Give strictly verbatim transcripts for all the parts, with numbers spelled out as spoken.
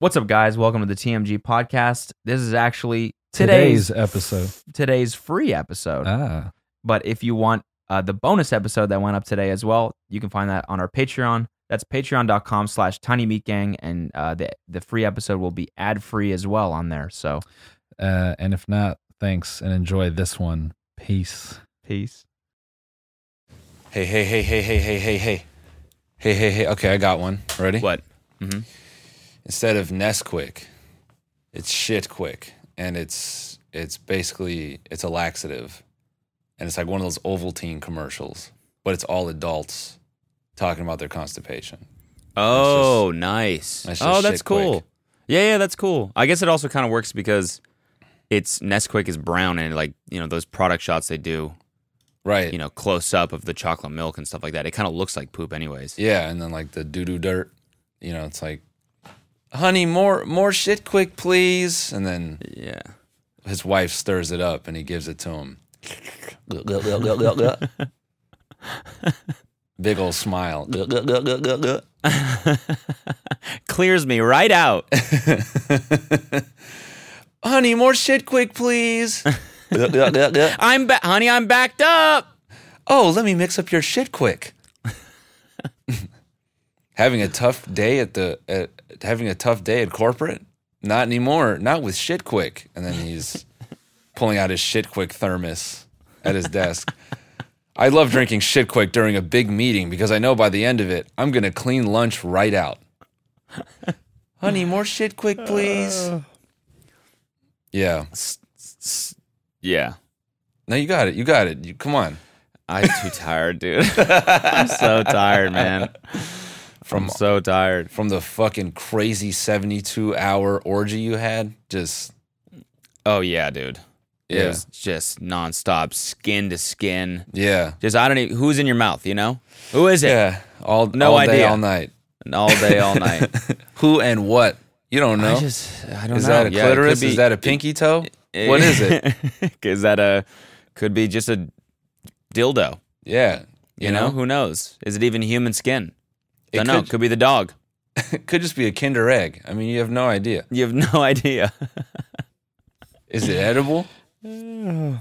What's up, guys? Welcome to the T M G podcast. This is actually today's, Today's episode. Today's free episode. Ah, But if you want uh, the bonus episode that went up today as well, you can find that on our Patreon. That's patreon.com slash tinymeatgang, and uh, the the free episode will be ad-free as well on there. So, uh, and if not, thanks and enjoy this one. Peace. peace. Hey, hey, hey, hey, hey, hey, hey, hey. Hey, hey, hey. Okay, I got one. Ready? What? Mm-hmm. Instead of Nesquik, it's Shit Quick. And it's it's basically, it's a laxative. And it's like one of those Ovaltine commercials. But it's all adults talking about their constipation. Oh, just- nice. that's just Oh, that's shit cool. quick. Yeah, yeah, that's cool. I guess it also kind of works because it's Nesquik is brown, and like, you know, those product shots they do, Right. you know, close up of the chocolate milk and stuff like that. It kind of looks like poop anyways. Yeah, and then like the doo-doo dirt. You know, it's like, honey, more more Shit Quick, please. And then Yeah. his wife stirs it up and he gives it to him. Big old smile. Clears me right out. Honey, more Shit Quick, please. I'm ba- honey, I'm backed up. Oh, let me mix up your Shit Quick. Having a tough day at the at, having a tough day at corporate? Not anymore. Not with Shit Quick. And then he's pulling out his Shit Quick thermos at his desk. I love drinking Shit Quick during a big meeting because I know by the end of it, I'm going to clean lunch right out. Honey, more Shit Quick, please. Yeah. Yeah. No, you got it. You got it. You, come on. I'm too tired, dude. I'm so tired, man. From I'm so tired. from the fucking crazy seventy-two hour orgy you had, just Oh yeah, dude. It Yeah. was just nonstop, skin to skin. yeah, Just I don't even who's in your mouth, you know? Who is it? yeah, all No all day, idea. all night. All day, all night. Who and what? You don't know. I just I don't Is know. that a Yeah, it could clitoris? be- Is that a pinky toe? What is it? Is that a could be just a dildo? Yeah, You, know? who knows? Is it even human skin? It Don't know. could- Could be the dog. it could just be a Kinder Egg. I mean, you have no idea. You have no idea. Is it edible? we,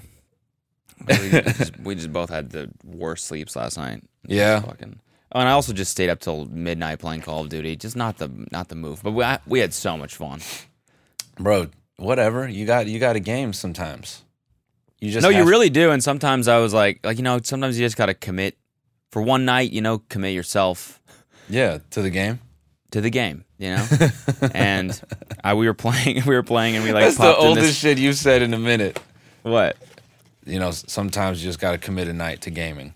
just, we just both had the worst sleeps last night. Yeah. Just fucking. Oh, and I also just stayed up till midnight playing Call of Duty. Just not the not the move. But we I, we had so much fun. Bro, whatever. You got you got a game sometimes. You just No, you have- really do. And sometimes I was like, like you know, sometimes you just gotta commit for one night. You know, commit yourself yeah to the game. to the game. You know, and I we were playing, we were playing, and we like That's the popped in oldest this, shit you've said in a minute. what? You know, sometimes you just got to commit a night to gaming.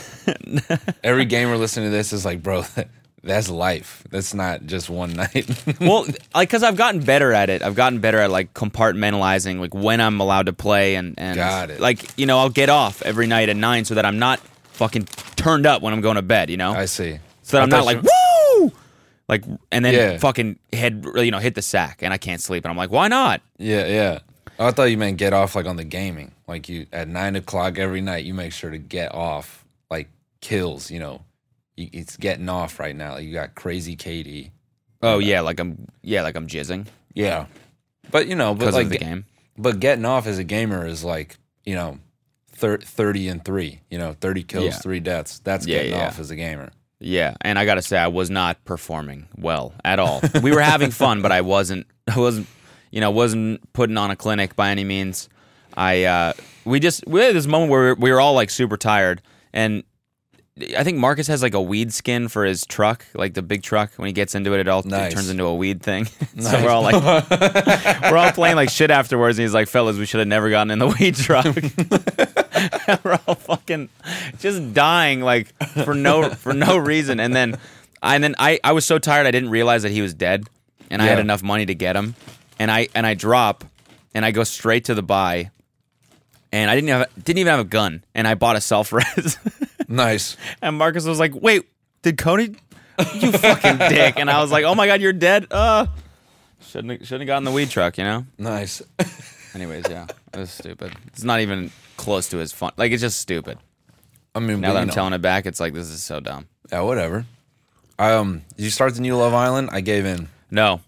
Every gamer listening to this is like, bro, that's life. That's not just one night. Well, like, cause I've gotten better at it. I've gotten better at like compartmentalizing, like when I'm allowed to play, and and Got it. like you know, I'll get off every night at nine so that I'm not fucking turned up when I'm going to bed. You know, I see. so that I I'm not thought like you- woo, like, and then Yeah. fucking head, you know, hit the sack, and I can't sleep, and I'm like, why not? Yeah, yeah. I thought you meant get off like on the gaming. Like you at nine o'clock every night, you make sure to get off like kills. You know, you, it's getting off right now. You got crazy Katie. Oh yeah, like I'm, yeah, like I'm jizzing Yeah, but you know, but because like of the game. But getting off as a gamer is like, you know, thir- thirty and three. You know, thirty kills, Yeah. three deaths. That's Yeah, getting yeah. off as a gamer. Yeah, and I gotta say, I was not performing well at all. We were having fun, but I wasn't. I wasn't. You know, wasn't putting on a clinic by any means. I uh, we just we had this moment where we were all like super tired, and I think Marcus has like a weed skin for his truck, like the big truck. When he gets into it, it all Nice. it turns into a weed thing. so Nice. we're all like, we're all playing like shit afterwards. And he's like, "Fellas, we should have never gotten in the weed truck." We're all fucking just dying like for no for no reason. And then, I and then I I was so tired I didn't realize that he was dead, and I had Yeah. enough money to get him. And I and I drop, and I go straight to the buy, and I didn't have didn't even have a gun, and I bought a self res. Nice. And Marcus was like, "Wait, did Cody? You fucking dick!" And I was like, "Oh my god, you're dead." Uh, shouldn't have, shouldn't have gotten the weed truck, you know. Nice. Anyways, yeah, it was stupid. It's not even close to as fun. Like it's just stupid. I mean, Now but, that you I'm know, telling it back, it's like this is so dumb. yeah, whatever. I um, did you start the new Love Island? I gave in. No,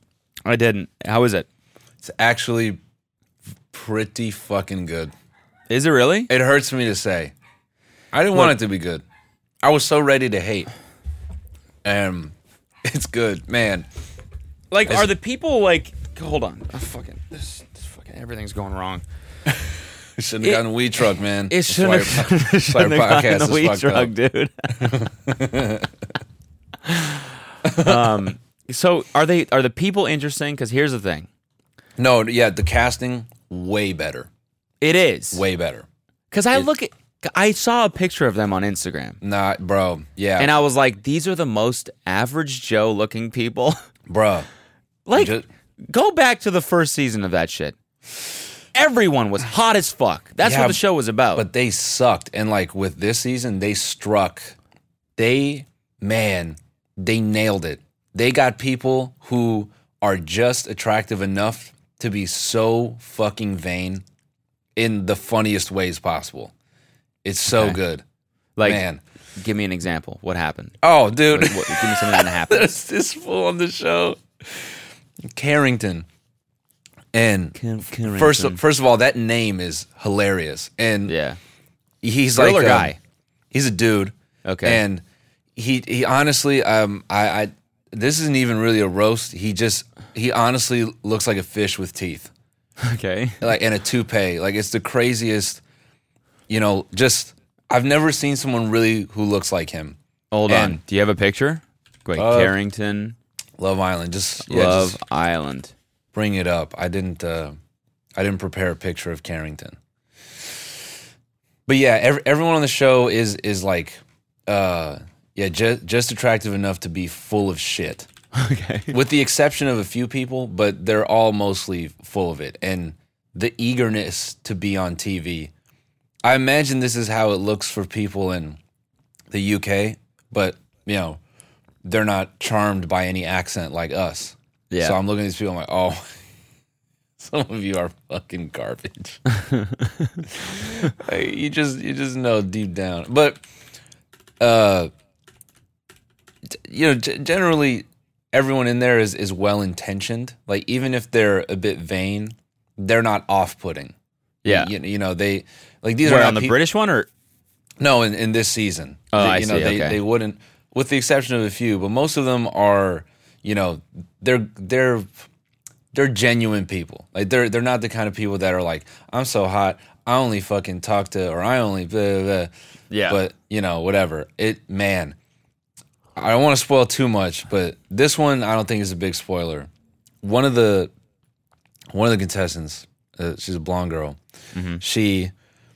I didn't. How is it? It's actually pretty fucking good. Is it really? It hurts me to say. I didn't want it to be good. I was so ready to hate. Um, it's good, man. Like, It's- are the people like? Hold on. Oh, fucking, this, this fucking everything's going wrong. You shouldn't It- have gotten a weed truck, man. It That's shouldn't why have, your- that's why your shouldn't have gotten podcast a is weed fucked truck, dude. um, so are they? Are the people interesting? Because here's the thing. No, yeah, the casting way better, It is way better. because I look at. I saw a picture of them on Instagram, Nah, bro, yeah, and I was like, "These are the most average Joe looking people." bro. Like, Just- go back to the first season of that shit. Everyone was hot as fuck. That's Yeah, what the show was about. But they sucked, and like with this season, they struck. They man, they nailed it. They got people who are just attractive enough to be so fucking vain in the funniest ways possible. It's so Okay. good, like, man. give me an example. What happened? Oh, dude, Like, what, give me something that happened. there's this fool on the show, Carrington, and first first of all, that name is hilarious, and yeah, he's girl like or um, guy? he's a dude. Okay. And he he honestly, um, I, I this isn't even really a roast. He just he honestly looks like a fish with teeth, Okay. like and a toupee. Like it's the craziest. You know, just I've never seen someone really who looks like him. Hold And- on. Do you have a picture? Wait, Uh, Carrington, Love Island, just yeah, Love just Island. bring it up. I didn't uh, I didn't prepare a picture of Carrington. But yeah, every, everyone on the show is is like, uh, yeah, just just attractive enough to be full of shit. Okay. With the exception of a few people, but they're all mostly full of it. And the eagerness to be on T V. I imagine this is how it looks for people in the U K, but, you know, they're not charmed by any accent like us. Yeah. So I'm looking at these people, I'm like, oh, some of you are fucking garbage. Like, you just you just know deep down. But, uh, t- you know, g- generally everyone in there is, is well-intentioned. Like, even if they're a bit vain, they're not off-putting. Yeah. You, you know, they, like, these Where, are not on the peop- British one or? No, in, in this season. Oh, They- I you know, see, They, okay. they wouldn't, with the exception of a few, but most of them are, you know, they're, they're, they're genuine people. Like, they're, they're not the kind of people that are like, I'm so hot, I only fucking talk to, or I only blah, blah, blah. Yeah. But, you know, whatever. It, man, I don't want to spoil too much, but this one I don't think is a big spoiler. One of the one of the contestants, uh, she's a blonde girl. Mm-hmm. She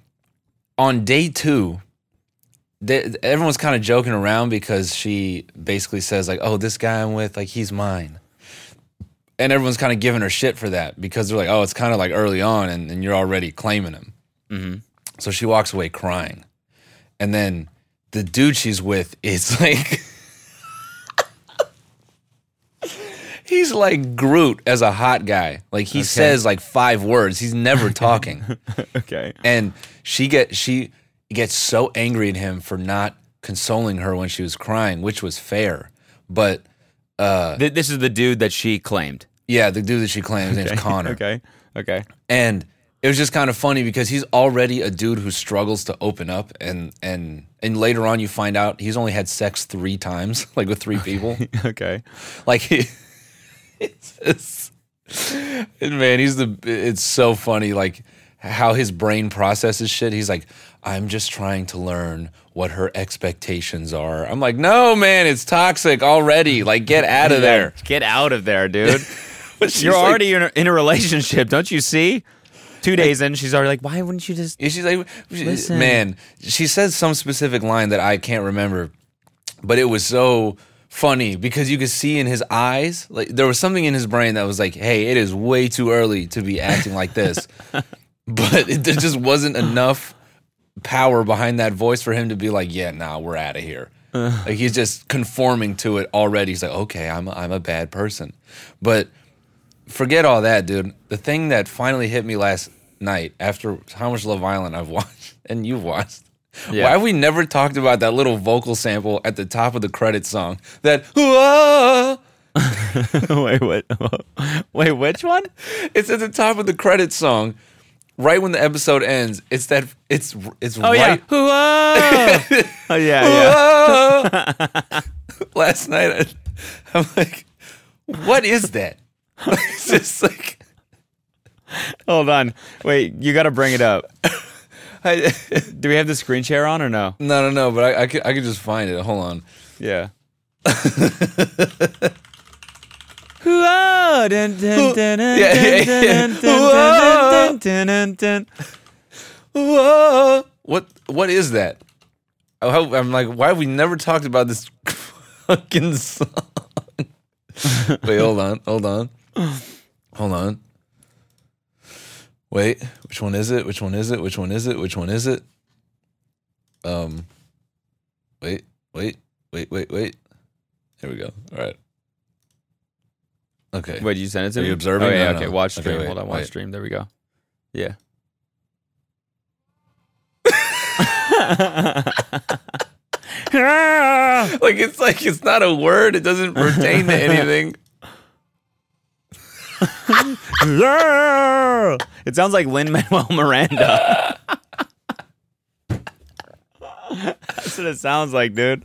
on day two, they, everyone's kind of joking around because she basically says like, "Oh, this guy I'm with, like he's mine," and everyone's kind of giving her shit for that because they're like, "Oh, it's kind of like early on, and, and you're already claiming him." Mm-hmm. So she walks away crying, and then the dude she's with is like. He's like Groot as a hot guy. Like he says like five words. He's never talking. Okay. And she get she gets so angry at him for not consoling her when she was crying, which was fair. But Th- this is the dude that she claimed. yeah, the dude that she claims his name's Connor. Okay. Okay. And it was just kind of funny because he's already a dude who struggles to open up, and and and later on you find out he's only had sex three times, like with three people. Okay. Like he, it's just, and man, he's the. It's so funny, like how his brain processes shit. He's like, I'm just trying to learn what her expectations are. I'm like, no, man, it's toxic already. Like, get out of there. Get out of there, dude. But she's You're like- already in a, in a relationship, don't you see? Two days in, she's already like, why wouldn't you just? And she's like, Listen. man, she says some specific line that I can't remember, but it was so funny because you could see in his eyes, like there was something in his brain that was like, hey, it is way too early to be acting like this. But it, there just wasn't enough power behind that voice for him to be like, yeah, nah, we're out of here. Like he's just conforming to it already. He's like, okay, I'm a, I'm a bad person. But forget all that, dude. The thing that finally hit me last night after how much Love Island I've watched and you've watched. Yeah. Why have we never talked about that little vocal sample at the top of the credits song? That "Whoa," Wait, what? Wait, which one? It's at the top of the credits song, right when the episode ends. It's that. It's it's Oh right. yeah. Whoa! Oh yeah, yeah. Last night, I, I'm like, what is that? It's just like, Hold on. Wait, you got to bring it up. I, Do we have the screen share on or no? no, no, no. But I, I could, I could just find it. Hold on. Yeah. Whoa, dun, dun, dun, dun, Yeah, yeah, dun, yeah. dun, dun, dun, dun, dun, dun. Whoa. What what is that? I hope, I'm like, why have we never talked about this fucking song? Wait, hold on, hold on, hold on. Wait, which one is it? Which one is it? Which one is it? Which one is it? Um, wait, wait, wait, wait, wait. Here we go. All right. Okay. Wait, did you send it to Are me? you observing? Oh, yeah, No, okay. no. Watch Okay, stream. wait, Hold on, watch wait. stream. There we go. Yeah. Like it's like it's not a word. It doesn't pertain to anything. It sounds like Lin-Manuel Miranda. That's what it sounds like, dude.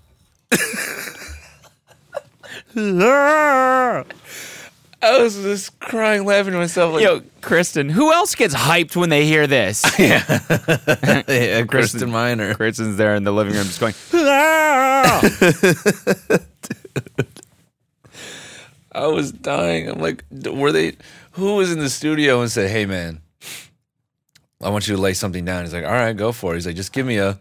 I was just crying, laughing to myself. Like, Yo, Kristen, who else gets hyped when they hear this? yeah, Kristen Miner. Kristen's there in the living room just going, I was dying. I'm like, were they? Who was in the studio and said, "Hey, man, I want you to lay something down"? He's like, "All right, go for it." He's like, "Just give me a."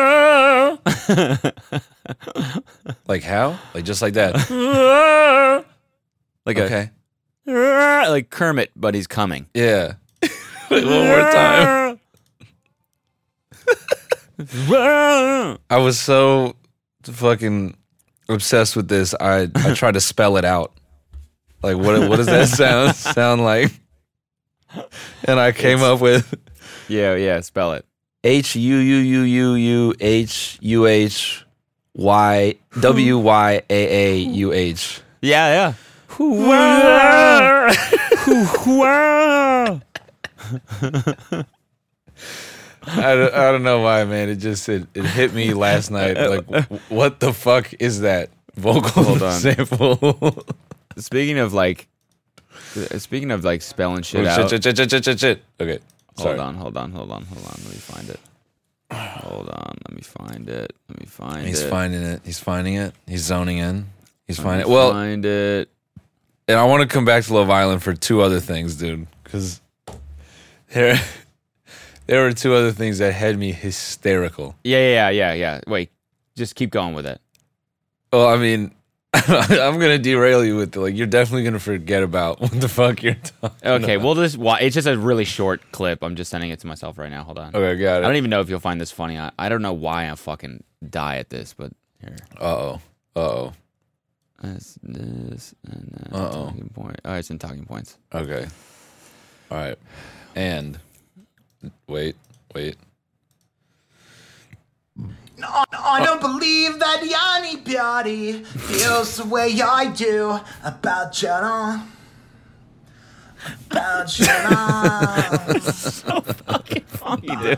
Like how? Like just like that. like Okay. a, like Kermit, but he's coming. Yeah. Like, one more time. I was so fucking obsessed with this. I I tried to spell it out. Like what what does that sound sound like? And I came It's- up with Yeah, yeah, spell it. H U U U U U H U H Y W Y A A U H. Yeah, yeah. I don't, I don't know why, man. It just it, it hit me last night. Like, w- what the fuck is that vocal Hold on. sample? Speaking of like, speaking of like spelling shit Oh, out. shit, shit, shit, shit, shit, shit. Okay, sorry. Hold on, hold on, hold on, hold on. Let me find it. Hold on, let me find it. Let me find He's it. finding it. He's finding it. He's zoning in. He's Let me finding it. Well, find it. and I want to come back to Love Island for two other things, dude. Because there, there were two other things that had me hysterical. Yeah, yeah, yeah, yeah. Wait, just keep going with it. Well, I mean, I'm gonna derail you with the, like. You're definitely gonna forget about what the fuck you're talking. Okay, about. we'll just. wa- It's just a really short clip. I'm just sending it to myself right now. Hold on. Okay, got I it. don't even know if you'll find this funny. I, I don't know why I fucking die at this, but here. Uh oh. Uh oh. This, this, and then Uh-oh. talking point. Oh, it's in talking points. Okay. All right. And wait, wait. I don't believe that anybody feels the way I do about Jenna. About Jenna. Fucking funny, dude.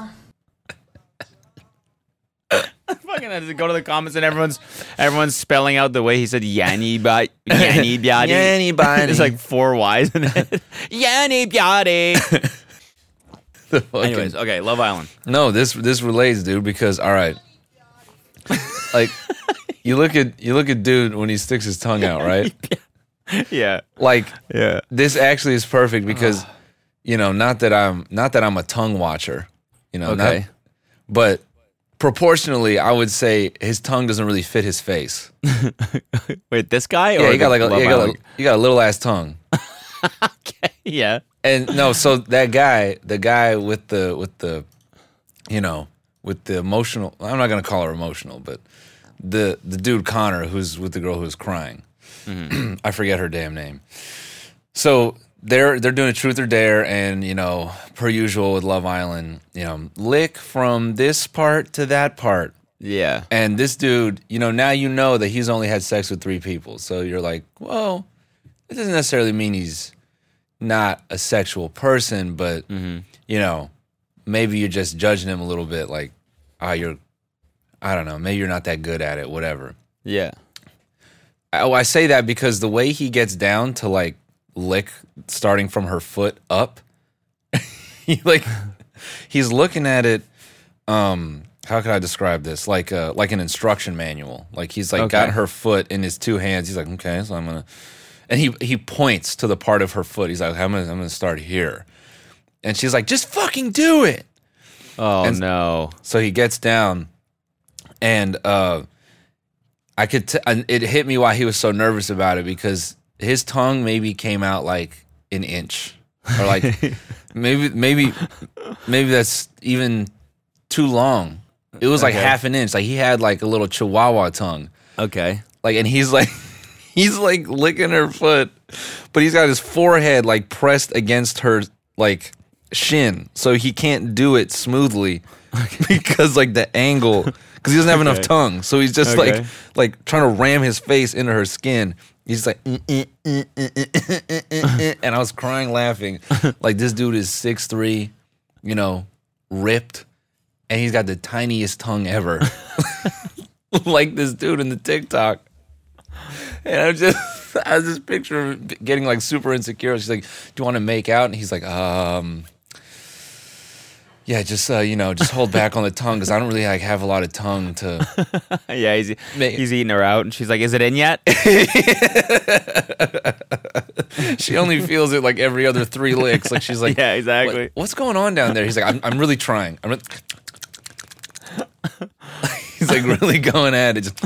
Fucking I just go to the comments and everyone's everyone's spelling out the way he said Yanni but Yanni Biadi. Yanni Biadi. There's like four Y's in it. Yanni Biadi. The fucking- Anyways, okay, Love Island. No, this this relates, dude, because all right. Like you look at you look at dude when he sticks his tongue out, right? Yeah. Like Yeah. this actually is perfect because you know, not that I'm not that I'm a tongue watcher, you know, not- Okay. but proportionally, I would say his tongue doesn't really fit his face. Wait, this guy? Yeah, or you got the like a, Love you got a, Island? you got a little ass tongue. Okay, yeah. And no, so that guy, the guy with the with the, you know, with the emotional. I'm not gonna call her emotional, but the the dude Connor, who's with the girl who's crying. I forget her damn name. So they're they're doing a truth or dare, and you know, per usual with Love Island, you know, lick from this part to that part, Yeah. And this dude, you know, now you know that he's only had sex with three people. So you're like, well, it doesn't necessarily mean he's not a sexual person, but, Mm-hmm. you know, maybe you're just judging him a little bit like, ah, you're, I don't know, maybe you're not that good at it, whatever. Yeah. Oh, I say that because the way he gets down to like lick starting from her foot up, he like, he's looking at it, um, how can I describe this? Like a, like an instruction manual. Like he's like Okay. got her foot in his two hands. He's like, okay, so I'm gonna, and he he points to the part of her foot. He's like, I'm gonna I'm gonna start here, and she's like, just fucking do it. Oh And- no. So he gets down, and uh, I could t- and it hit me why he was so nervous about it because his tongue maybe came out like an inch, or like maybe maybe maybe that's even too long. It was like Okay. half an inch. Like he had like a little chihuahua tongue. Okay. Like, and he's like, he's like licking her foot, but he's got his forehead like pressed against her like shin, so he can't do it smoothly because like the angle, because he doesn't have enough Okay. tongue, so he's just Okay. like like trying to ram his face into her skin. He's like, "Mm, mm, mm, mm, mm, mm, mm, mm, mm," and I was crying laughing. Like this dude is six three, you know, ripped. And he's got the tiniest tongue ever. Like this dude in the TikTok. And I just I was just picture him getting like super insecure. She's like, do you want to make out? And he's like, um yeah, just uh, you know, just hold back on the tongue because I don't really like have a lot of tongue to Yeah, he's Ma- he's eating her out, and she's like, "Is it in yet?" she only feels it like every other three licks. Like she's like, Yeah, exactly. "What- what's going on down there? He's like, I'm I'm really trying. I'm really He's like really going at it. Just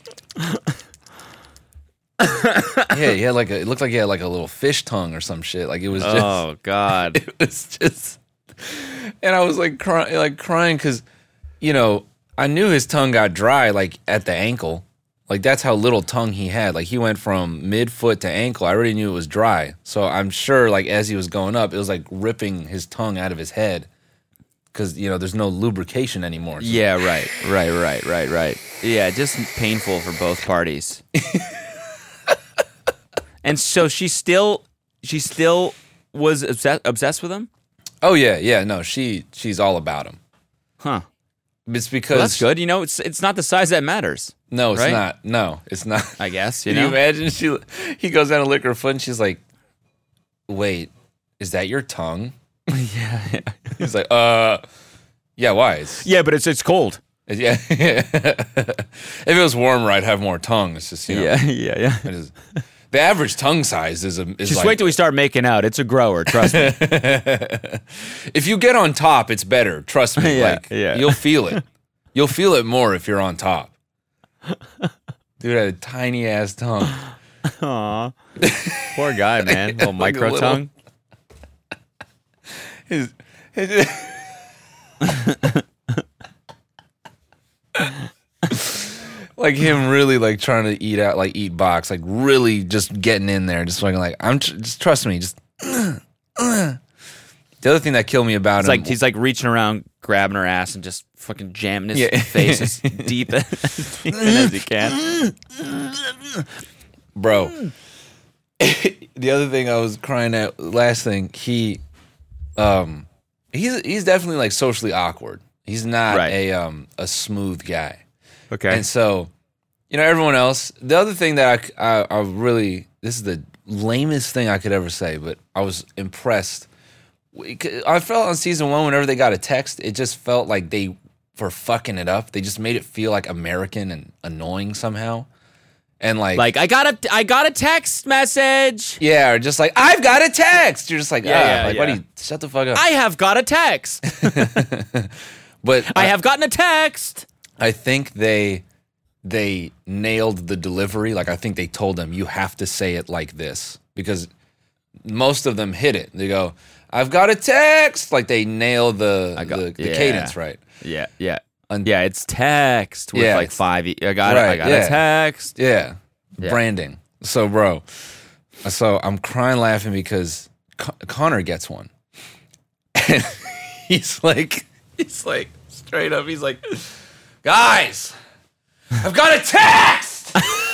yeah, he had like a. It looked like he had like a little fish tongue or some shit. Like it was just. Oh God. It was just. And I was like crying, like crying because, you know, I knew his tongue got dry like at the ankle. Like that's how little tongue he had. Like he went from mid foot to ankle. I already knew it was dry. So I'm sure like as he was going up, it was like ripping his tongue out of his head. Because, you know, there's no lubrication anymore. So- Yeah, right, right, right, right, right. Yeah, just painful for both parties. And so she still, she still was obsessed, obsessed with him? Oh yeah, yeah. No, she she's all about him. Huh. It's because Well, that's good. You know, it's it's not the size that matters. No, it's Right? not. No, it's not. I guess, you Can know? you imagine? She he goes down to lick her foot, and she's like, "Wait, is that your tongue?" yeah, yeah. He's like, "Uh, yeah. Why? It's, Yeah, but it's it's cold. yeah. If it was warmer, I'd have more tongue. It's just you know, Yeah, yeah, yeah. it is, the average tongue size is a is Just like, wait till we start making out. It's a grower, trust me. if you get on top, it's better. Trust me. Yeah, like yeah. you'll feel it. You'll feel it more if you're on top. Dude had a tiny ass tongue. Aw. Poor guy, man. Little Like a micro little- tongue. His, his like him really like trying to eat out, like eat box, like really just getting in there, just fucking like I'm tr- just trust me, just. The other thing that killed me about It's him, like he's like reaching around, grabbing her ass, and just fucking jamming his Yeah. face as deep as, deep as he can. bro. The other thing I was crying at, last thing, he, um, he's he's definitely like socially awkward. He's not Right. a um a smooth guy. Okay. And so, you know, everyone else. The other thing that I, I, I really, this is the lamest thing I could ever say, but I was impressed. We- I felt on season one, whenever they got a text, it just felt like they were fucking it up. They just made it feel like American and annoying somehow. And like, Like I got a I got a text message. yeah, or just like, I've got a text. You're just like, Yeah, ah, yeah, like, what do yeah. you, shut the fuck up. I have got a text. but I have gotten a text. I think they they nailed the delivery. Like I think they told them you have to say it like this because most of them hit it. They go, "I've got a text." Like they nail the I got- the, the yeah. cadence right. Yeah, yeah. Un- Yeah, it's text with Yeah, like it's- five. E- I got it. I Right, got yeah. a text. Yeah, Yeah. branding. So, bro, so I'm crying laughing because Con- Connor gets one, and he's like, he's like straight up. He's like, Guys, I've got a text.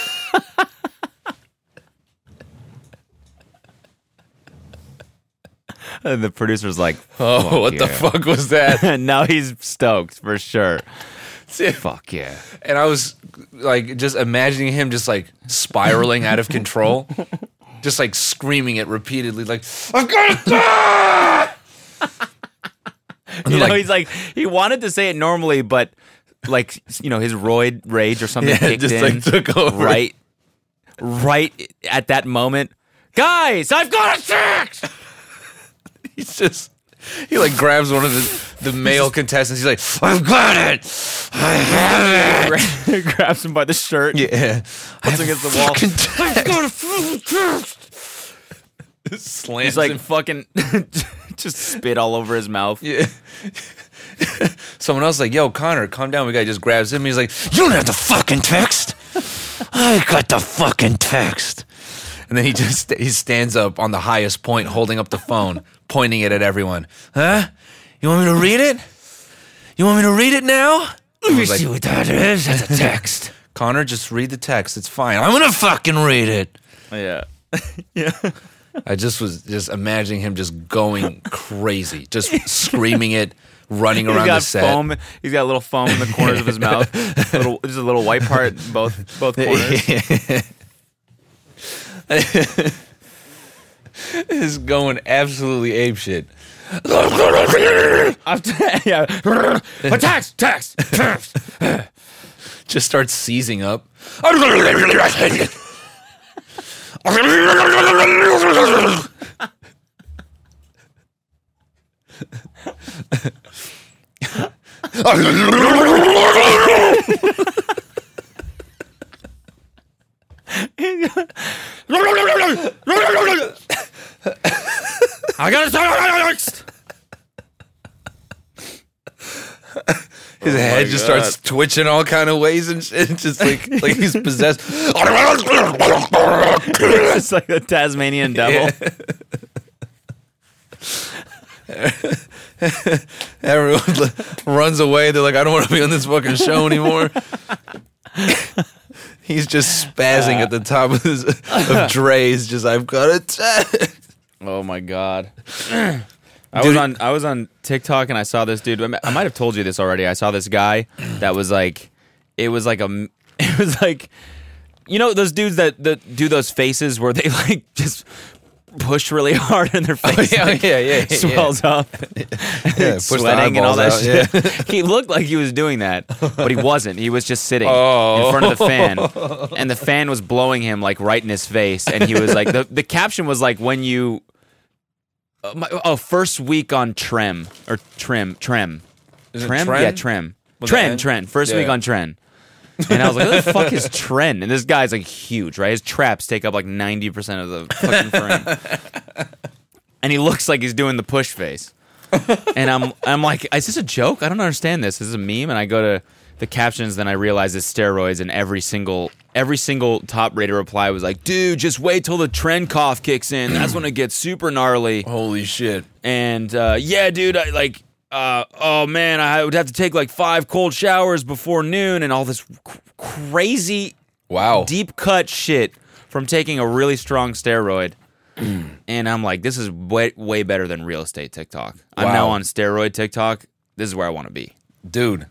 And the producer's like, Oh, what the yeah. fuck was that? And now he's stoked for sure. Fuck yeah. And I was like, just imagining him just like spiraling out of control, just like screaming it repeatedly, like, I've got a text. You know, like- he's like, he wanted to say it normally, but like, you know, his roid rage or something Yeah, kicked just, in. like, took over. Right, right at that moment. Guys, I've got a text. He's just, he like grabs one of the, the male contestants. He's like, I've got it. I have it. Grabs him by the shirt. Yeah. Puts him against the wall. I've got a fucking text. Slams He's like him. fucking just spit all over his mouth. Yeah. Someone else like, yo, Connor, calm down. We guy just grabs him. He's like, you don't have the fucking text. I got the fucking text. And then he just he stands up on the highest point, holding up the phone, pointing it at everyone. Huh? You want me to read it? You want me to read it now? Let me see what that is. That's a text. Connor, just read the text. It's fine. I'm gonna fucking read it. Yeah. Yeah. I just was just imagining him just going crazy, just screaming it, running He's around got the set. foam. He's got a little foam in the corners of his mouth. A little, there's a little white part in both both corners. Is going absolutely apeshit. Yeah. Text, text, text. Just starts seizing up. I gotta text. His head just God. starts twitching all kind of ways and shit. Just like like he's possessed. It's like the Tasmanian devil. Everyone runs away. They're like, I don't want to be on this fucking show anymore. He's just spazzing at the top of his of Dre's. Just I've got a text. Oh my god. I was on I was on TikTok and I saw this dude. I might have told you this already. I saw this guy that was like, it was like a, it was like, you know those dudes that, that do those faces where they like just push really hard and their face yeah, like, yeah, yeah, yeah, swells up, Yeah, and push the sweating and all that eyeballs shit. out, He looked like he was doing that, but he wasn't. He was just sitting Oh. in front of the fan, and the fan was blowing him like right in his face. And he was like, the the caption was like, when you. Uh, my, oh, first week on Trem or Trim Trem, Is it Trem, Tren? yeah, Trem, Was it Tren, N? Tren. First Yeah. week on Tren, and I was like, "What the fuck is Tren?" And this guy's like huge, right? His traps take up like ninety percent of the fucking frame, and he looks like he's doing the push face. And I'm I'm like, is this a joke? I don't understand this. This is a meme. And I go to the captions, then I realize it's steroids, and every single every single top rated reply was like, dude, just wait till the trend cough kicks in. That's when it gets super gnarly. Holy shit. And uh, yeah, dude, I like, uh, oh man, I would have to take like five cold showers before noon and all this c- crazy Wow. deep cut shit from taking a really strong steroid. And I'm like, this is way, way better than real estate TikTok. I'm Wow. now on steroid TikTok. This is where I want to be. Dude.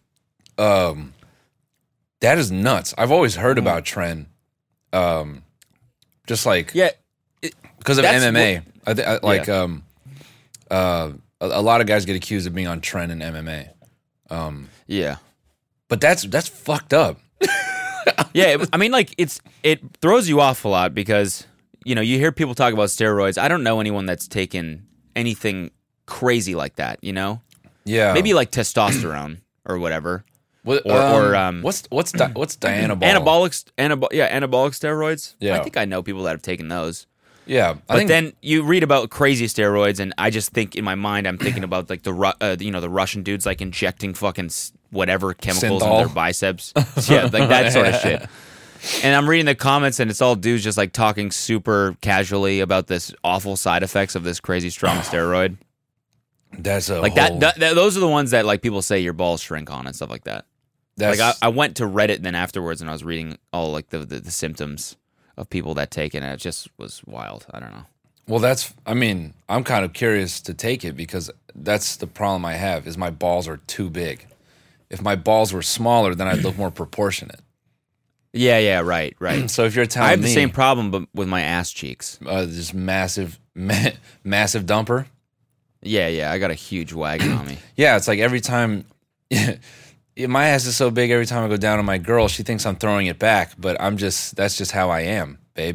Um that is nuts. I've always heard about Tren. Um just like Yeah. because of that's M M A. I th- I, like Yeah. um uh a, a lot of guys get accused of being on Tren in M M A. Um Yeah. but that's that's fucked up. Yeah. It, I mean, like, it's it throws you off a lot because, you know, you hear people talk about steroids. I don't know anyone that's taken anything crazy like that, you know? Yeah. Maybe like testosterone or whatever. What, or- or, um, what's what's di- what's Dianabol? Anabolic, anabol- yeah, anabolic steroids. Yeah. I think I know people that have taken those. Yeah. I But think then you read about crazy steroids, and I just think in my mind, I'm thinking about like the Ru- uh, you know the Russian dudes like injecting fucking s- whatever chemicals in Synthol. their biceps, yeah, like that sort of shit. And I'm reading the comments, and it's all dudes just like talking super casually about this awful side effects of this crazy strong steroid. that's a Like whole, that, that, that, those are the ones that like people say your balls shrink on and stuff like that. That's, Like I, I went to Reddit then afterwards, and I was reading all like the, the the symptoms of people that take it, and it just was wild. I don't know. well, that's. I mean, I'm kind of curious to take it because that's the problem I have. Is my balls are too big. If my balls were smaller, then I'd look more proportionate. Yeah, yeah, right, right. So if you're telling I have me, the same problem, but with my ass cheeks. uh, this massive, ma- massive dumper. Yeah, yeah, I got a huge wagon on me. Yeah, it's like every time my ass is so big. Every time I go down on my girl, she thinks I'm throwing it back, but I'm just. That's just how I am, babe.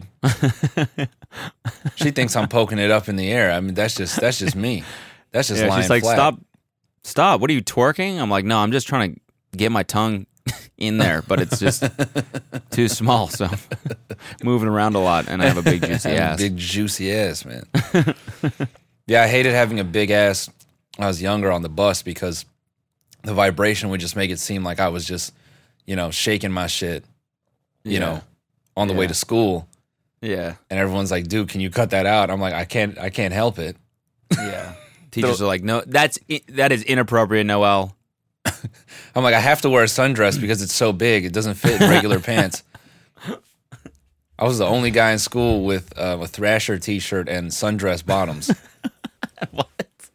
She thinks I'm poking it up in the air. I mean, that's just that's just me. That's just Yeah, lying she's like, flat. stop, stop. What are you twerking? I'm like, no, I'm just trying to get my tongue in there, but it's just too small, so I'm moving around a lot, and I have a big juicy ass. Big juicy ass, man. Yeah, I hated having a big ass when I was younger on the bus because the vibration would just make it seem like I was just, you know, shaking my shit, you Yeah. know, on the way Yeah. to school. Yeah, And everyone's like, dude, can you cut that out? I'm like, I can't, I can't help it. yeah. Teachers are like, no, that's i- that is inappropriate, Noel. I'm like, I have to wear a sundress because it's so big. It doesn't fit in regular pants. I was the only guy in school with uh, a Thrasher t-shirt and sundress bottoms. What?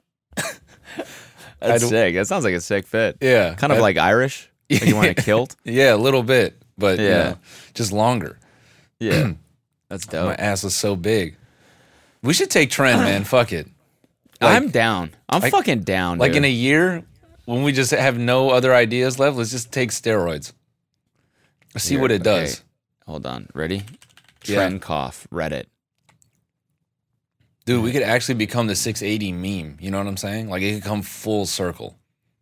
I That's don't- sick. That sounds like a sick fit. Yeah. Kind of I- like Irish. Like you want a kilt. Yeah, a little bit, but yeah, you Yeah. know, just longer. Yeah, that's My dope. ass was so big. We should take trend, man. Fuck it. Like, I'm down. I'm like- fucking down. like dude. in a year when we just have no other ideas left. Let's just take steroids. See Here, what it okay. does, Hold on. Ready? Yeah. Trend cough. Reddit. dude. We could actually become the six eighty meme. You know what I'm saying? Like it could come full circle.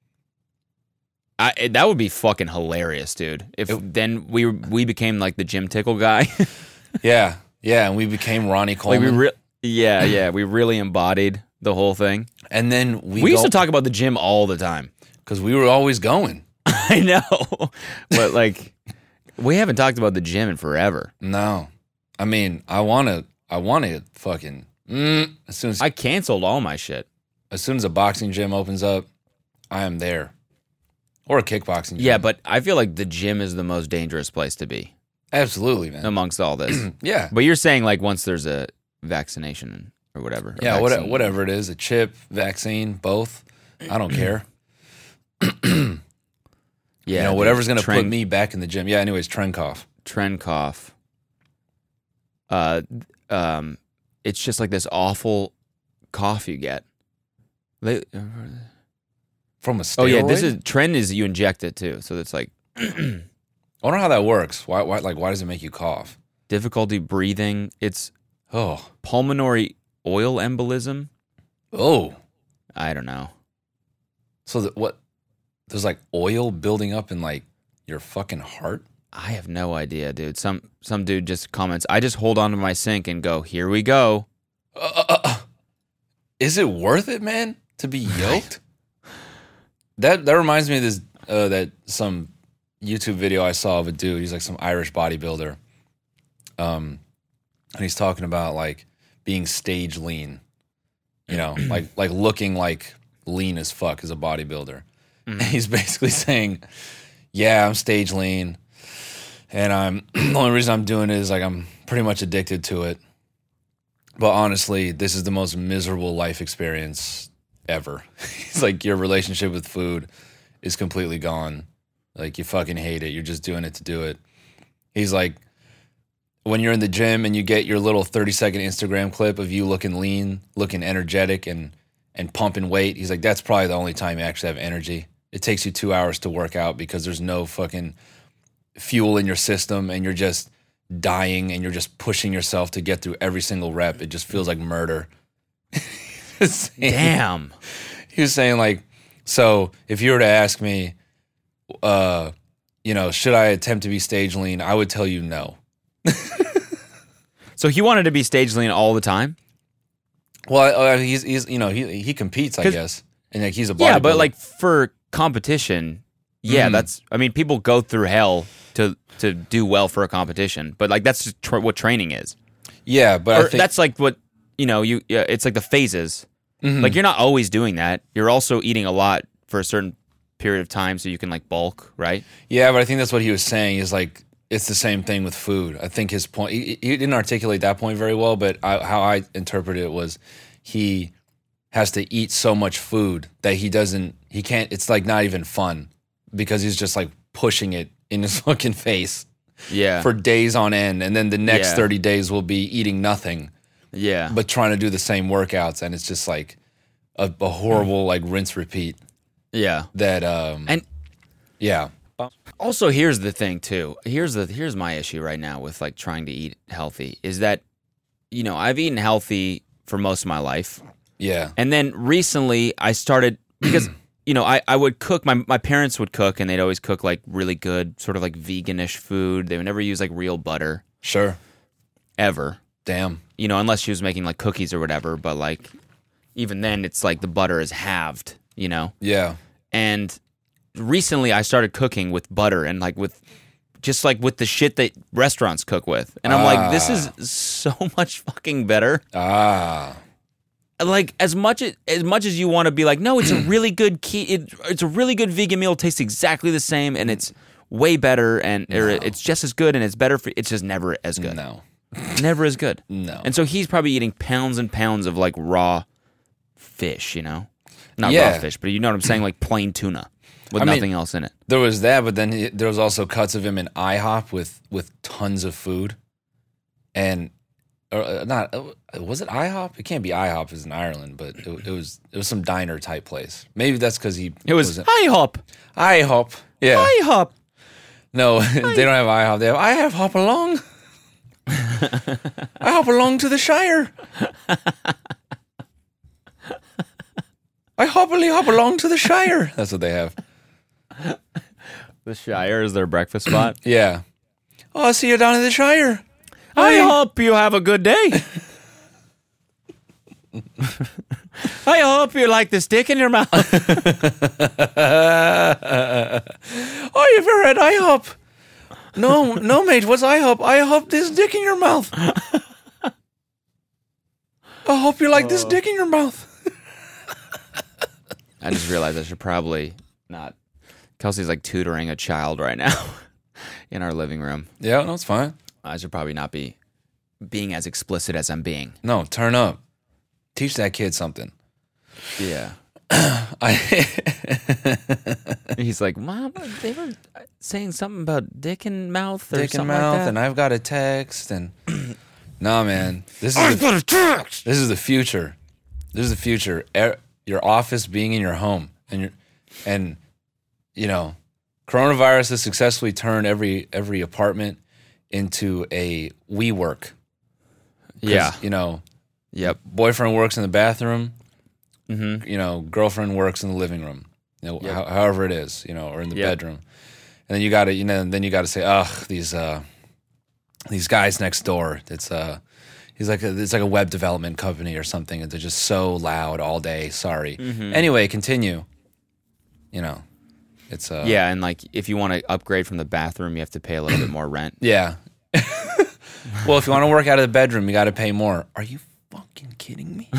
I, it- that would be fucking hilarious, dude. If It- then we we became like the Jim Tickle guy. Yeah, yeah, and we became Ronnie like Coleman. we re- yeah, yeah, we really embodied the whole thing. and then we, We, used to talk about the gym all the time. because we were always going. I know. But like we haven't talked about the gym in forever. No, I mean, I want to. I want to fucking mm, as soon as I canceled all my shit. as soon as a boxing gym opens up, I am there. Or a kickboxing gym. Yeah, but I feel like the gym is the most dangerous place to be Absolutely, man. amongst all this. Yeah. But you're saying like once there's a vaccination or whatever. a Yeah, what, vaccine. whatever it is, a chip, vaccine, both. I don't care. Yeah, you know, dude, whatever's going to put trend- me back in the gym. Yeah, anyways, trend cough. trend cough. Uh, um, it's just like this awful cough you get. They, From a steroid? oh yeah, this is trend is you inject it too, so it's like I wonder how that works. Why, why, like, why does it make you cough? difficulty breathing. It's Oh. pulmonary oil embolism. Oh. I don't know. So that what? There's like oil building up in like your fucking heart? I have no idea, dude. Some some dude just comments. I just hold on to my sink and go, here we go. Uh, uh, uh, is it worth it, man, to be yoked? that that reminds me of this uh, that some YouTube video I saw of a dude. He's like some Irish bodybuilder, um, and he's talking about like being stage lean, you know, like like looking like lean as fuck as a bodybuilder. And he's basically saying, "Yeah, I'm stage lean, and I'm the only reason I'm doing it is like I'm pretty much addicted to it." But honestly, this is the most miserable life experience ever. It's like your relationship with food is completely gone. Like you fucking hate it. You're just doing it to do it. He's like, when you're in the gym and you get your little thirty second Instagram clip of you looking lean, looking energetic and and pumping weight, he's like, that's probably the only time you actually have energy. It takes you two hours to work out because there's no fucking fuel in your system and you're just dying and you're just pushing yourself to get through every single rep. It just feels like murder. Damn. He was saying like, so if you were to ask me, uh, you know, should I attempt to be stage lean? I would tell you no. So he wanted to be stage lean all the time? Well, uh, he's he's you know he he competes, I 'Cause- guess, and like he's a Yeah, but bodybuilder. like for competition, yeah, Mhm. that's. I mean, people go through hell to to do well for a competition, but like that's just tra- what training is. yeah, but Or I think that's like what you know. You yeah, it's like the phases. Mhm. Like you're not always doing that. You're also eating a lot for a certain period of time so you can like bulk, right? Yeah, but I think that's what he was saying is like it's the same thing with food. I think his point, he, he didn't articulate that point very well, but I, how I interpreted it was he has to eat so much food that he doesn't, he can't, it's like not even fun because he's just like pushing it in his fucking face Yeah. for days on end. And then the next Yeah. thirty days will be eating nothing, yeah. but trying to do the same workouts. And it's just like a, a horrible like rinse repeat yeah. that, um, And yeah. also here's the thing too. Here's the here's my issue right now with like trying to eat healthy is that you know, I've eaten healthy for most of my life. Yeah. And then recently I started because you know, I, I would cook my my parents would cook and they'd always cook like really good sort of like veganish food. They would never use like real butter Sure. ever. Damn. You know, unless she was making like cookies or whatever, but like even then it's like the butter is halved, you know. Yeah. And recently I started cooking with butter and like with just like with the shit that restaurants cook with. And I'm like, this is so much fucking better. Ah. Like as much as, as much as you want to be like, no, it's a really good key. It, it's a really good vegan meal. It tastes exactly the same and it's way better and or it's just as good and it's better for. It's just never as good. No. Never as good. No. And so he's probably eating pounds and pounds of like raw fish. You know, not Yeah. raw fish, but you know what I'm saying, like plain tuna with I mean- nothing else in it. There was that, but then he, there was also cuts of him in IHOP with with tons of food, and or uh, not uh, was it IHOP? It can't be IHOP. It's in Ireland, but it, it was it was some diner type place. Maybe that's because he It was wasn't- IHOP. IHOP. Yeah, IHOP. no, they don't have IHOP. They have I have hop along. I hop along to the Shire. I hoppily hop along to the Shire. That's what they have. The Shire is their breakfast spot. Yeah. Oh, I'll see you down in the Shire. I hope you have a good day. I hope you like the stick in your mouth. Oh, you've ever had IHOP? No, no, mate. What's IHOP? IHOP this dick in your mouth. I hope you like this dick in your mouth. I just realized I should probably not. Kelsey's like tutoring a child right now in our living room. Yeah, no, it's fine. I should probably not be being as explicit as I'm being. No, turn up. Teach that kid something. Yeah. I He's like, Mom, they were saying something about dick in mouth or dick in something mouth, like that. and I've got a text, and no, man, this is the, a text. this is the future. This is the future. Er- Your office being in your home, and your and you know, coronavirus has successfully turned every every apartment into a WeWork. 'Cause, Yeah. you know, Yep. boyfriend works in the bathroom. Mm-hmm. You know, girlfriend works in the living room. You know, Yep. ho- however it is, you know, or in the Yep. bedroom. And then you got to, you know, then you got to say, ugh, these uh, these guys next door. It's uh, he's like a, it's like a web development company or something, and they're just so loud all day. Sorry. Mm-hmm. Anyway, continue. You know, it's uh, Yeah, and like if you want to upgrade from the bathroom, you have to pay a little bit more rent. yeah. Well, if you want to work out of the bedroom, you got to pay more. Are you fucking kidding me?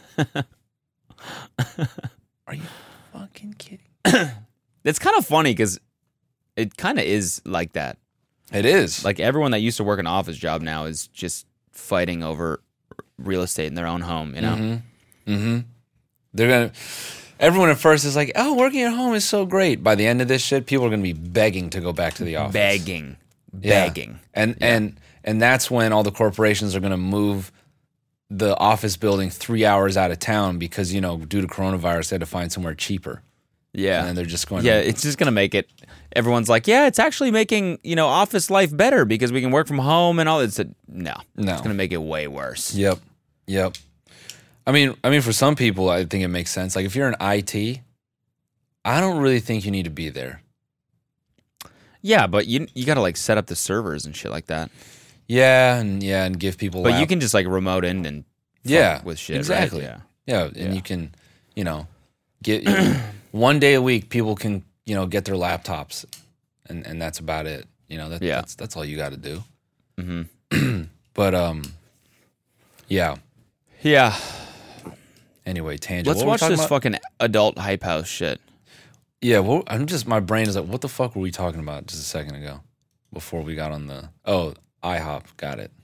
Are you fucking kidding? It's kind of funny because it kind of is like that. It is. Like everyone that used to work an office job now is just fighting over real estate in their own home, you know? Mm-hmm. Mm-hmm. They're gonna. Everyone at first is like, "Oh, working at home is so great." By the end of this shit, people are gonna be begging to go back to the office. Begging. Yeah. Begging. And and and that's when all the corporations are gonna move the office building three hours out of town because you know due to coronavirus they had to find somewhere cheaper. Yeah. And then they're just going. Yeah, to, it's just going to make it. Everyone's like, yeah, it's actually making, you know, office life better because we can work from home and all. It's a, no. No. It's going to make it way worse. Yep. Yep. I mean, I mean, for some people, I think it makes sense. Like if you're in I T, I don't really think you need to be there. Yeah, but you you got to like set up the servers and shit like that. Yeah, and yeah, and give people. But lap- you can just like remote in and fuck Yeah, with shit, exactly. right? Yeah, and Yeah. you can, you know, get one day a week. People can, you know, get their laptops, and and that's about it. You know, that, Yeah. that's that's all you got to do. Yeah. hmm But um, yeah. Yeah. Anyway, tangent. Let's What were we watch talking this about? fucking adult hype house shit. Yeah, well, I'm just my brain is like, what the fuck were we talking about just a second ago, before we got on the oh IHOP? Got it.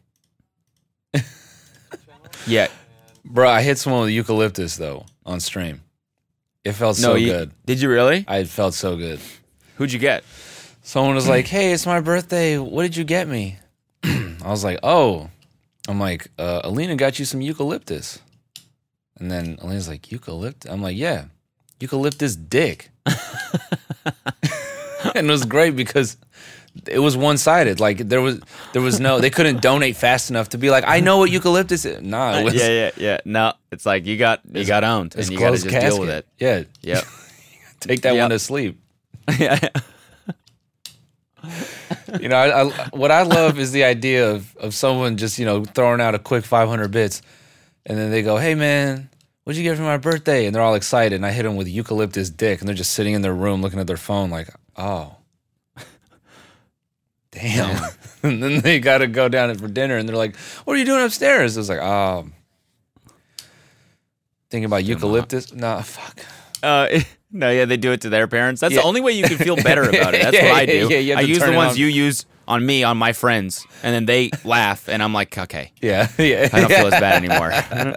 Yeah. Bro, I hit someone with eucalyptus though on stream. It felt so no, you, good. Did you really? I felt so good. Who'd you get? Someone was like, "Hey, it's my birthday. What did you get me?" I was like, "Oh," I'm like, uh, "Alina got you some eucalyptus." And then Alina's like, "Eucalyptus?" I'm like, "Yeah, eucalyptus dick." And it was great because it was one sided. Like there was there was no they couldn't donate fast enough to be like, "I know what eucalyptus is." Nah, it was, yeah, yeah, yeah. No, it's like you got you got owned, and it's you got to closed just casket. deal with it. Yeah, Yep. take that Yep. one to sleep. yeah. You know, I, I, what I love is the idea of, of someone just, you know, throwing out a quick five hundred bits, and then they go, "Hey, man, what'd you get for my birthday?" And they're all excited, and I hit them with eucalyptus dick, and they're just sitting in their room looking at their phone like, "Oh, damn." And then they got to go down for dinner, and they're like, "What are you doing upstairs?" I was like, "Oh, thinking about eucalyptus." Nah, fuck. Uh, no, yeah, they do it to their parents. That's Yeah. the only way you can feel better about it. That's Yeah, what I yeah, do. yeah, you have I to use turn the it ones on. you use on me, on my friends, and then they laugh, and I'm like, okay, Yeah, yeah. I don't feel as bad anymore.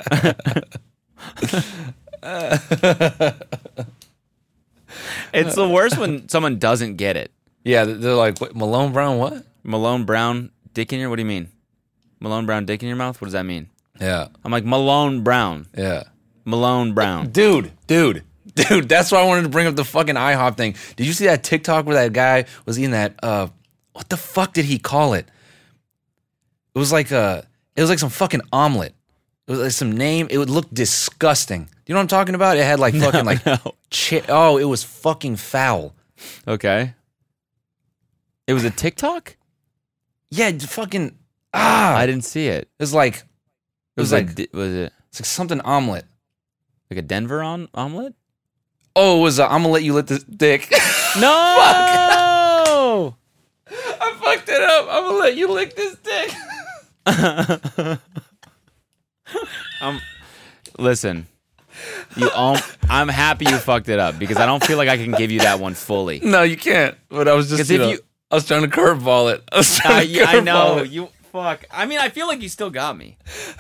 It's the worst when someone doesn't get it. Yeah, they're like, "What, Malone Brown, what?" Malone Brown, dick in your, what do you mean? Malone Brown, dick in your mouth? What does that mean? Yeah, I'm like, Malone Brown. yeah. Malone Brown. Dude, dude, dude, that's why I wanted to bring up the fucking IHOP thing. Did you see that TikTok where that guy was eating that, uh, what the fuck did he call it? It was like a, it was like some fucking omelet. It was like some name. It would look disgusting. You know what I'm talking about? It had like fucking like, no. chi- oh, it was fucking foul. Okay. It was a TikTok? Yeah, d- fucking, ah. I didn't see it. It was like, it It was was, like, like, di- was it it's like something omelet. like a Denver on omelet? Oh, it was, uh, I'm gonna let you lick this dick. No! I fucked it up. I'm gonna let you lick this dick. um, listen, you. Um, I'm happy you fucked it up because I don't feel like I can give you that one fully. No, you can't. But I was just, 'Cause you if know, you- I was trying to curveball it. I was Uh, trying to yeah, I know curveball it. you. Fuck. I mean, I feel like you still got me.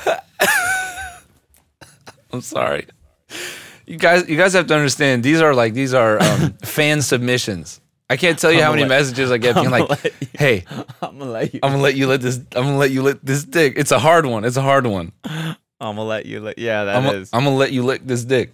I'm sorry. You guys, you guys have to understand. These are like these are um, fan submissions. I can't tell you I'm how gonna many let- messages I get being I'm like, gonna let you- "Hey, I'm gonna let you. I'm gonna let you let this. I'm gonna let you lick this dick. It's a hard one. It's a hard one. I'm gonna let you. Li- yeah, that I'm, is. I'm gonna let you lick this dick."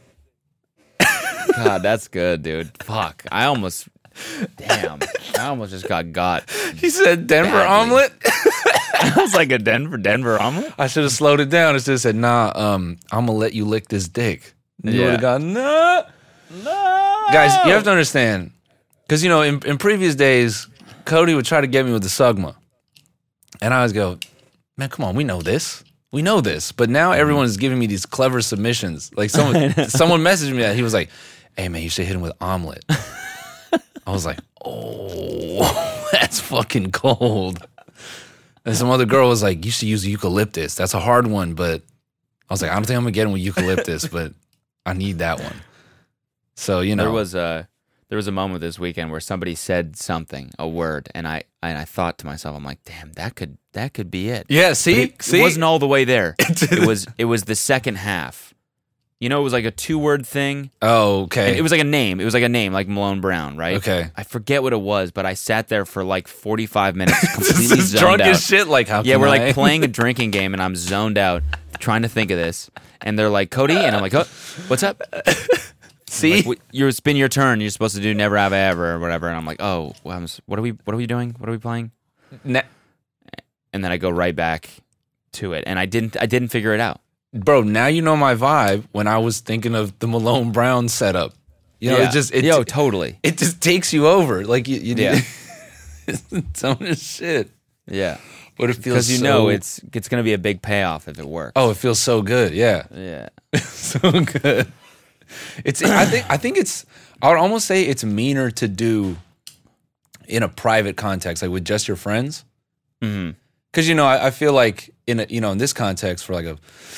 God, that's good, dude. Fuck. I almost. Damn. I almost just got got. He said Denver Badly. omelet. I was like a Denver Denver omelet. I should have slowed it down. I should have said, "Nah, um, I'm gonna let you lick this dick." And you Yeah. would have gone, "Nah." No, Guys, you have to understand, because you know, in, in previous days, Cody would try to get me with the Sugma, and I always go, "Man, come on, we know this, we know this." But now everyone is giving me these clever submissions. Like someone, someone messaged me that he was like, "Hey man, you should hit him with omelet." I was like, "Oh, that's fucking cold." And some other girl was like, "You should use eucalyptus. That's a hard one." But I was like, "I don't think I'm gonna get him with eucalyptus, but I need that one." So you know, There was a there was a moment this weekend where somebody said something, a word, and I and I thought to myself, I'm like, damn, that could that could be it. yeah. But See, it, see, it wasn't all the way there. it was it was the second half. You know, it was like a two word thing. Oh, okay. And it was like a name. It was like a name, like Malone Brown, right? Okay. I forget what it was, but I sat there for like forty-five minutes, completely this is zoned drunk out. as shit. Like how? Yeah, can we're I? like playing a drinking game, and I'm zoned out, trying to think of this. And they're like, Cody, and I'm like, oh, what's up? See, Like, "What- you're it's been your turn. You're supposed to do never have I ever or whatever. And I'm like, oh, well, I'm s- what are we? What are we doing? What are we playing? Na- And then I go right back to it, and I didn't. I didn't figure it out. bro. Now you know my vibe. When I was thinking of the Malone Brown setup, you know, yeah. it just it yo totally. it just takes you over. Like you, you Yeah. it's on this shit. Yeah, But it feels because you so, know it's it's gonna be a big payoff if it works. Oh, it feels so good. Yeah, yeah. so good. It's. I think. I think it's. I would almost say it's meaner to do in a private context, like with just your friends. Mm-hmm. Because you know, I, I feel like in a, you know in this context for like a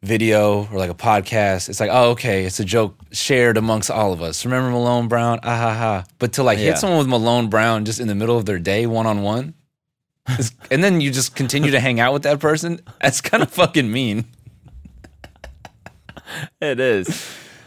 video or like a podcast, it's like, oh, okay, it's a joke shared amongst all of us. Remember Malone Brown? Ah ha ha. But to like Yeah. hit someone with Malone Brown just in the middle of their day, one on one, and then you just continue to hang out with that person, that's kind of fucking mean. It is.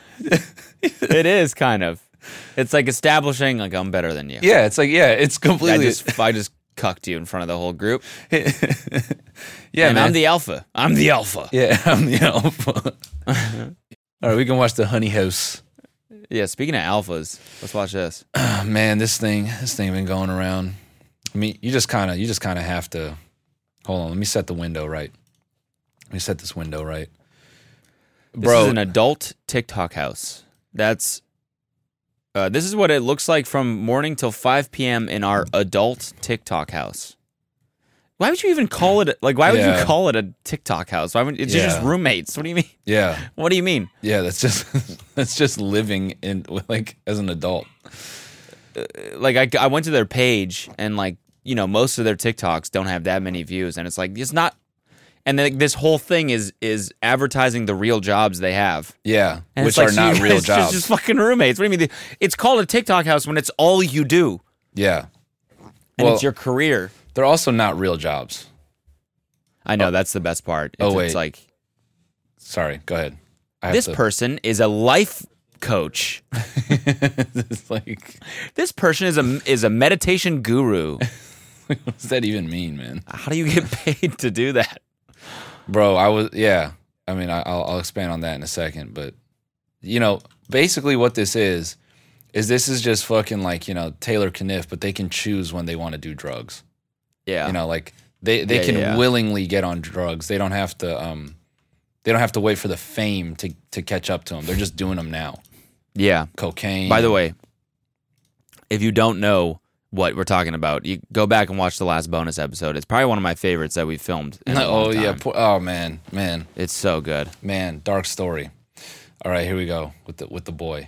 It is kind of. It's like establishing like I'm better than you. Yeah, it's like, yeah, it's I completely. just I just cucked you in front of the whole group. yeah, And man. I'm the alpha. I'm the alpha. yeah, I'm the alpha. All right, we can watch the Honey House. Yeah, speaking of alphas, let's watch this. Oh, man, this thing, this thing been going around. I mean, you just kind of, you just kind of have to. Hold on, let me set the window right. Let me set this window right. This Bro, is an adult TikTok house. That's uh, this is what it looks like from morning till five p.m. in our adult TikTok house. Why would you even call it like? Why would Yeah. you call it a TikTok house? Why would it's just Yeah. roommates? What do you mean? yeah, What do you mean? yeah, that's just that's just living in with like as an adult. Like I, I went to their page and like you know most of their TikToks don't have that many views, and it's like it's not. And then this whole thing is is advertising the real jobs they have. Yeah, And which it's like, are so not you real guys jobs. Just, just fucking roommates. What do you mean? It's called a TikTok house when it's all you do yeah, and well, it's your career. they're also not real jobs. I know that's the best part. It's, Oh, wait. it's like Sorry, go ahead. I have this to, person is a life coach. it's like, This person is a is a meditation guru. what does that even mean, man? How do you get paid to do that? Bro, I was, yeah. I mean, I, I'll, I'll expand on that in a second, but you know, basically what this is, is this is just fucking like, you know, Taylor Kniff, but they can choose when they want to do drugs. Yeah. You know, like they, they Yeah, can yeah, yeah. willingly get on drugs. They don't have to, um, they don't have to wait for the fame to, to catch up to them. They're just doing them now. yeah. Cocaine. By the way, if you don't know what we're talking about, you go back and watch the last bonus episode. It's probably one of my favorites that we filmed. in a oh long yeah. time. Poor, oh man, man, It's so good. man. Dark story. All right, here we go with the with the boy.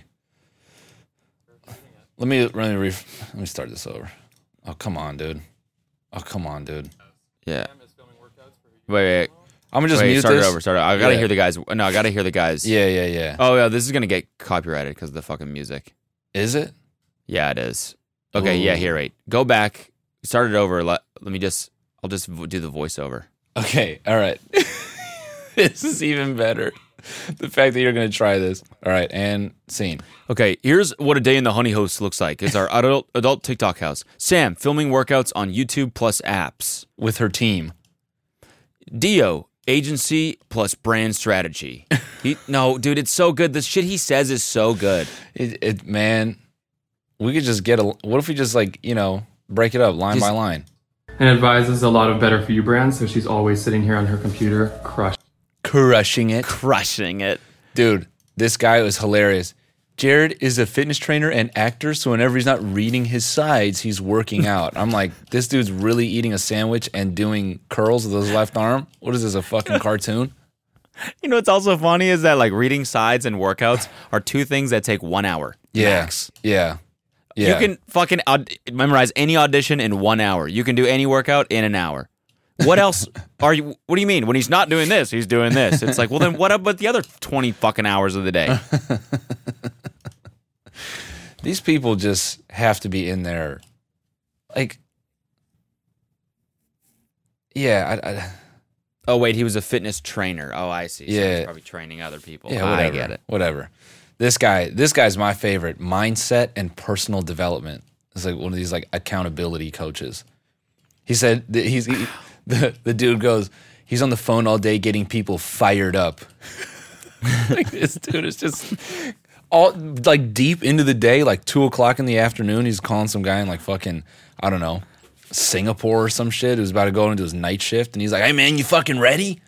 Let me let me ref- let me start this over. Oh come on, dude. Oh come on, dude. Yeah. Wait, wait. I'm gonna just Wait, mute start this. it over. Start it. I gotta Yeah. hear the guys. No, I gotta hear the guys. Yeah, yeah, yeah. Oh yeah, this is gonna get copyrighted because of the fucking music. Is it? Yeah, it is. Okay, Ooh. yeah, here, wait. Go back. Start it over. Let let me just. I'll just v- do the voiceover. Okay. All right. This is even better. The fact that you're gonna try this. All right, and scene. Okay, here's what a day in the Honey Host looks like. It's our adult adult TikTok house. Sam filming workouts on YouTube plus apps. With her team. Dio agency plus brand strategy. He, no, dude, it's so good. The shit he says is so good. It, it man, we could just get a. What if we just like you know break it up line Just- by line? And advises a lot of better for you brands, so she's always sitting here on her computer, crushing. Crushing it, Crushing it. dude. This guy was hilarious. Jared is a fitness trainer and actor, so whenever he's not reading his sides, he's working out. I'm like, this dude's really eating a sandwich and doing curls with his left arm. What is this, a fucking cartoon? You know what's also funny is that like reading sides and workouts are two things that take one hour. Yeah, Max. yeah, yeah. You can fucking aud- memorize any audition in one hour. You can do any workout in an hour. What else are you? What do you mean? When he's not doing this, he's doing this. It's like, well, then what about the other twenty fucking hours of the day? These people just have to be in there, like, yeah, I, I, Oh wait, he was a fitness trainer. Oh, I see. So Yeah. he's probably training other people. yeah, whatever. I get it. Whatever. This guy, this guy's my favorite. Mindset and personal development. It's like one of these like accountability coaches. He said that he's he, the the dude goes. He's on the phone all day getting people fired up. Like this dude is just all like deep into the day, like two o'clock in the afternoon. He's calling some guy in like fucking I don't know Singapore or some shit who's about to go into his night shift, and he's like, "Hey man, you fucking ready?"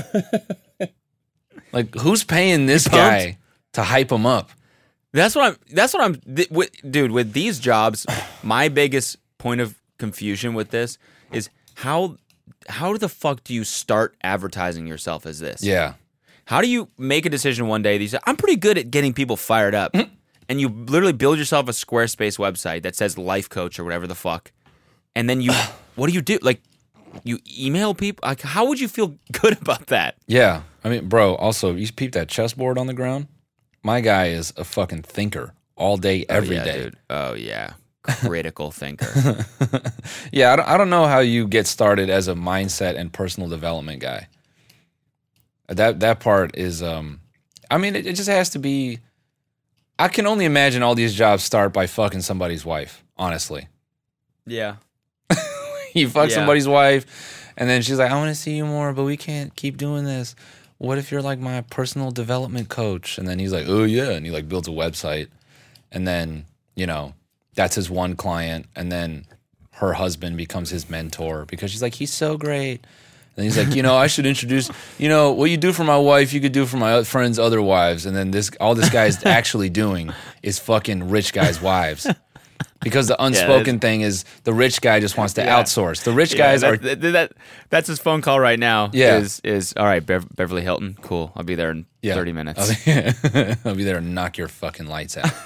Like who's paying this pumped? guy to hype him up? That's what I'm. That's what I'm. Th- with, dude, with these jobs, my biggest point of confusion with this is how how the fuck do you start advertising yourself as this? Yeah, How do you make a decision one day that you say, I'm pretty good at getting people fired up, and you literally build yourself a Squarespace website that says life coach or whatever the fuck, and then you, what do you do? Like, You email people? Like, how would you feel good about that? Yeah. I mean, bro, also, you peep that chessboard on the ground? My guy is a fucking thinker all day, every oh, yeah, day. Dude. Oh, yeah. Critical thinker. Yeah, I don't, I don't know how you get started as a mindset and personal development guy. That that part is, um, I mean, it, it just has to be, I can only imagine all these jobs start by fucking somebody's wife, honestly. Yeah. You fuck Yeah. somebody's wife, and then she's like, I want to see you more, but we can't keep doing this. What if you're like my personal development coach? And then he's like, oh, yeah. And he like builds a website. And then, you know, that's his one client. And then her husband becomes his mentor because she's like, he's so great. And he's like, you know, I should introduce, you know, what you do for my wife, you could do for my friends' other wives. And then this, all this guy's actually doing is fucking rich guys' wives. Because the unspoken yeah, thing is the rich guy just wants to Yeah. outsource. The rich Yeah, guys that, are that, that that's his phone call right now. Yeah. Is is all right, Bev- Beverly Hilton. Cool. I'll be there in yeah. thirty minutes. I'll be, I'll be there and knock your fucking lights out.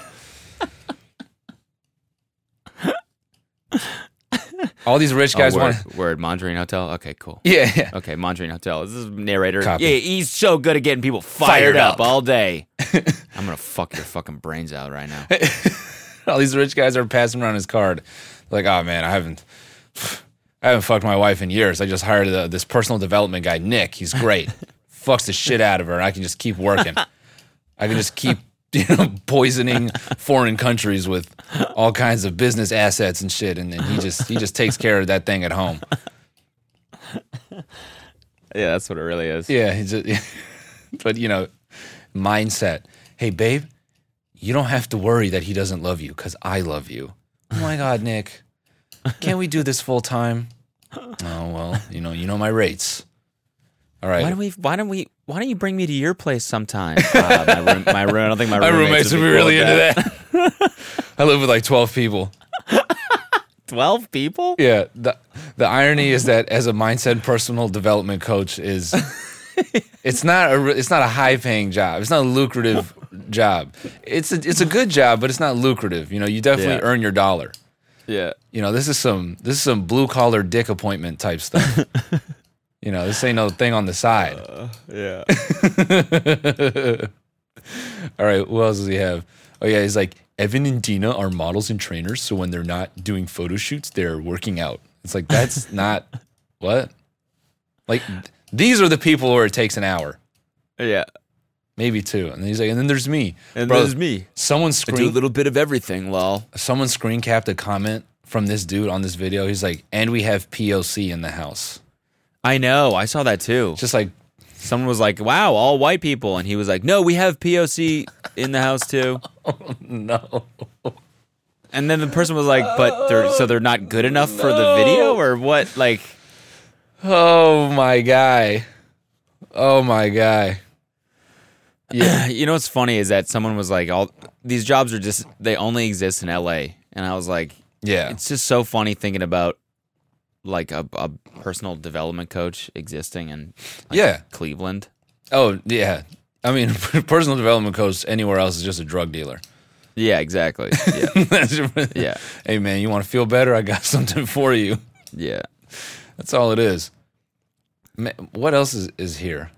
All these rich guys oh, word, want. word Mondrian Hotel. Okay, cool. Yeah, yeah. Okay, Mondrian Hotel. This is narrator. Copy. Yeah, he's so good at getting people fired, Fired up. up. all day. I'm gonna fuck your fucking brains out right now. All these rich guys are passing around his card. Like, oh man, I haven't, I haven't fucked my wife in years. I just hired a, this personal development guy, Nick. He's great. Fucks the shit out of her, and I can just keep working. I can just keep, you know, poisoning foreign countries with all kinds of business assets and shit, and then he just he just takes care of that thing at home. Yeah, that's what it really is. Yeah, he's just, but you know, mindset. Hey, babe, you don't have to worry that he doesn't love you because I love you. Oh my God, Nick, can't we do this full time? Oh well, you know, you know my rates. All right. Why don't we? Why don't we? Why don't you bring me to your place sometime? Uh, my room. My room. I don't think my My roommates, roommates would be cool really with into that. I live with like twelve people. Twelve people? Yeah. The the irony is that as a mindset personal development coach is it's not a it's not a high paying job. It's not a lucrative job. It's a it's a good job, but it's not lucrative. You know, you definitely Yeah. earn your dollar. Yeah. You know, this is some this is some blue collar dick appointment type stuff. You know, this ain't no thing on the side. Uh, yeah. All right, what else does he have? Oh yeah, he's like, Evan and Dina are models and trainers, so when they're not doing photo shoots, they're working out. It's like, that's not what? Like, these are the people where it takes an hour, Yeah. maybe two. And then he's like, and then there's me. And Bro, there's me. Someone I do a screen little bit of everything, lol. someone screen capped a comment from this dude on this video. He's like, and we have P O C in the house. I know. I saw that too. Just like, Someone was like, "Wow, all white people," and he was like, "No, we have P O C in the house too." no. And then the person was like, "But they're so they're not good enough for the video, or what?" Like, Oh my guy. Oh my guy. yeah. You know what's funny is that someone was like, "All these jobs are just they only exist in L A," and I was like, Yeah. "It's just so funny thinking about like a, a personal development coach existing in like, Yeah. Cleveland." Oh, yeah. I mean, personal development coach anywhere else is just a drug dealer. Yeah, exactly. Yeah, That's- yeah, Hey, man, you want to feel better? I got something for you. yeah. That's all it is. Ma- What else is, is here?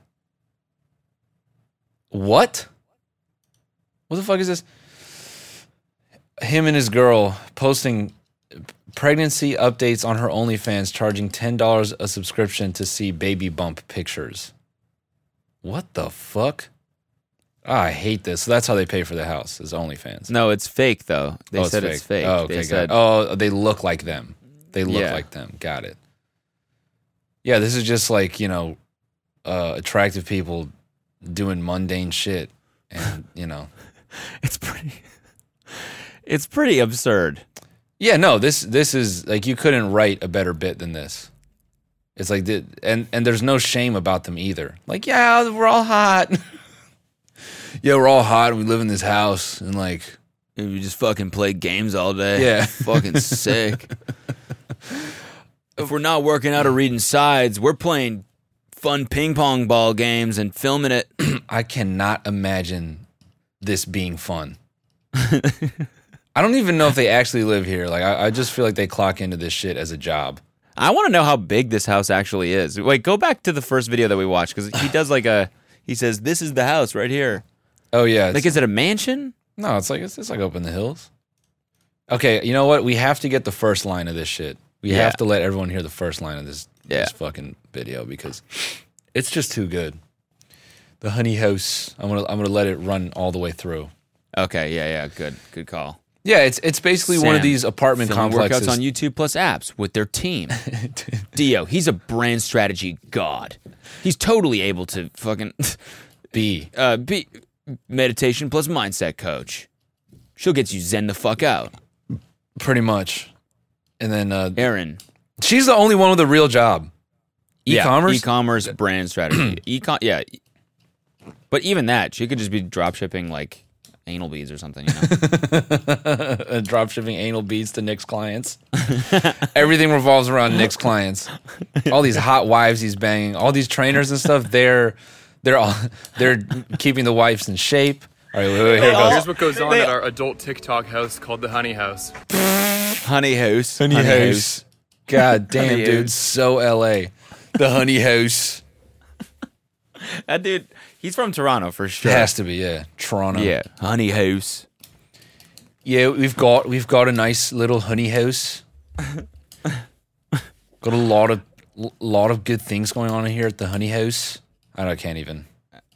What? What the fuck is this? Him and his girl posting pregnancy updates on her OnlyFans, charging ten dollars a subscription to see baby bump pictures. What the fuck? Ah, I hate this. So that's how they pay for the house, is OnlyFans. No, it's fake though. They Oh, said it's fake. Oh, okay. They got said, it. Oh, they look like them. They look Yeah. like them. Got it. Yeah, this is just like, you know, uh, attractive people doing mundane shit. And, you know. it's pretty. It's pretty absurd. Yeah, no, this this is like you couldn't write a better bit than this. It's like the, and and there's no shame about them either. Like, yeah, we're all hot. Yeah, we're all hot and we live in this house and like We just fucking play games all day. Yeah. Fucking sick. If we're not working out or reading sides, we're playing fun ping pong ball games and filming it. I cannot imagine this being fun. I don't even know if they actually live here. Like, I, I just feel like they clock into this shit as a job. I want to know how big this house actually is. Wait, go back to the first video that we watched because he does like a. He says, "This is the house right here." Oh yeah. Like, is it a mansion? No, it's like it's, it's like up in the hills. Okay, you know what? We have to get the first line of this shit. We Yeah. have to let everyone hear the first line of this Yeah. this fucking video because it's just too good. The honey house. I'm gonna I'm gonna let it run all the way through. Okay, yeah, yeah, good, good call. Yeah, it's it's basically one of Sam, these apartment Filming complexes. workouts on YouTube plus apps with their team. Dio, he's a brand strategy god. He's totally able to fucking B. uh, be meditation plus mindset coach. She'll get you zen the fuck out. Pretty much. And then uh, Aaron, she's the only one with a real job. yeah, E-commerce? e-commerce brand strategy. Econ, yeah. But even that, she could just be drop shipping like anal beads or something. You know? Drop shipping anal beads to Nick's clients. Everything revolves around Nick's clients. All these hot wives he's banging, all these trainers and stuff. They're they're all they're keeping the wives in shape. All right, wait, wait, here it goes. Here's what goes on at our adult TikTok house called the Honey House. Honey house, Honey, house. God damn, Honey dude, house. so L A. The honey house. That dude, he's from Toronto for sure. It has to be, yeah. Toronto. Yeah, honey house. Yeah, we've got we've got a nice little honey house. Got a lot of lot of good things going on in here at the honey house. I don't I can't even.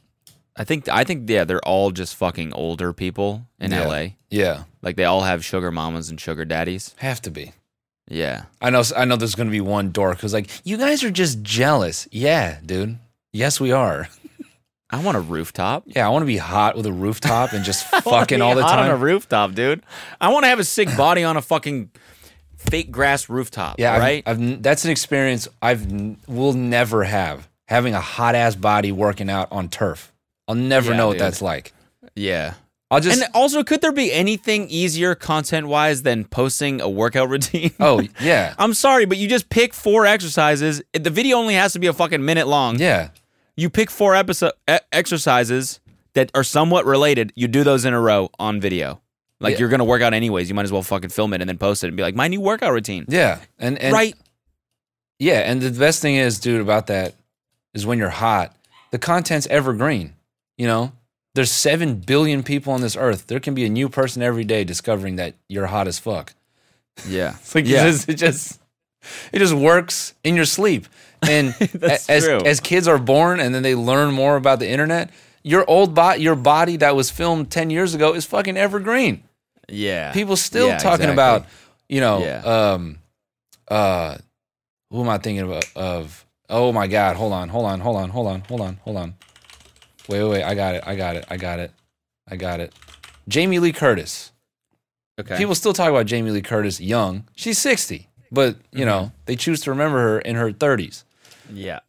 I think I think yeah, they're all just fucking older people in Yeah. L A. Yeah, Like they all have sugar mamas and sugar daddies. have to be. Yeah. I know I know there's going to be one dork who's like, "You guys are just jealous." Yeah, dude. Yes, we are. I want a rooftop. Yeah, I want to be hot with a rooftop and just I wanna fucking be all the hot on a time. rooftop, dude. I want to have a sick body on a fucking fake grass rooftop. Yeah, I've- right. I've, that's an experience I've n- will never have. Having a hot ass body working out on turf. I'll never Yeah, know what dude. that's like. yeah. I'll just And also, could there be anything easier content wise than posting a workout routine? oh yeah, I'm sorry, but you just pick four exercises. The video only has to be a fucking minute long. yeah. You pick four episode e- exercises that are somewhat related. You do those in a row on video. Like Yeah. you're gonna work out anyways. You might as well fucking film it and then post it and be like, my new workout routine. Yeah, and, and right. yeah, and the best thing is, dude, about that is when you're hot, the content's evergreen. You know, there's seven billion people on this earth. There can be a new person every day discovering that you're hot as fuck. Yeah. It's like Yeah. it, just, it just it just works in your sleep. And That's as true. as kids are born and then they learn more about the internet, your old body, your body that was filmed ten years ago is fucking evergreen. Yeah. People still Yeah, talking exactly. about, you know, Yeah. um, uh, who am I thinking about? Of oh my god, hold on, hold on, hold on, hold on, hold on, hold on. Wait, wait, wait, I got it, I got it, I got it, I got it. Jamie Lee Curtis. Okay. People still talk about Jamie Lee Curtis young. She's sixty, but you Mm-hmm. know they choose to remember her in her thirties. yeah.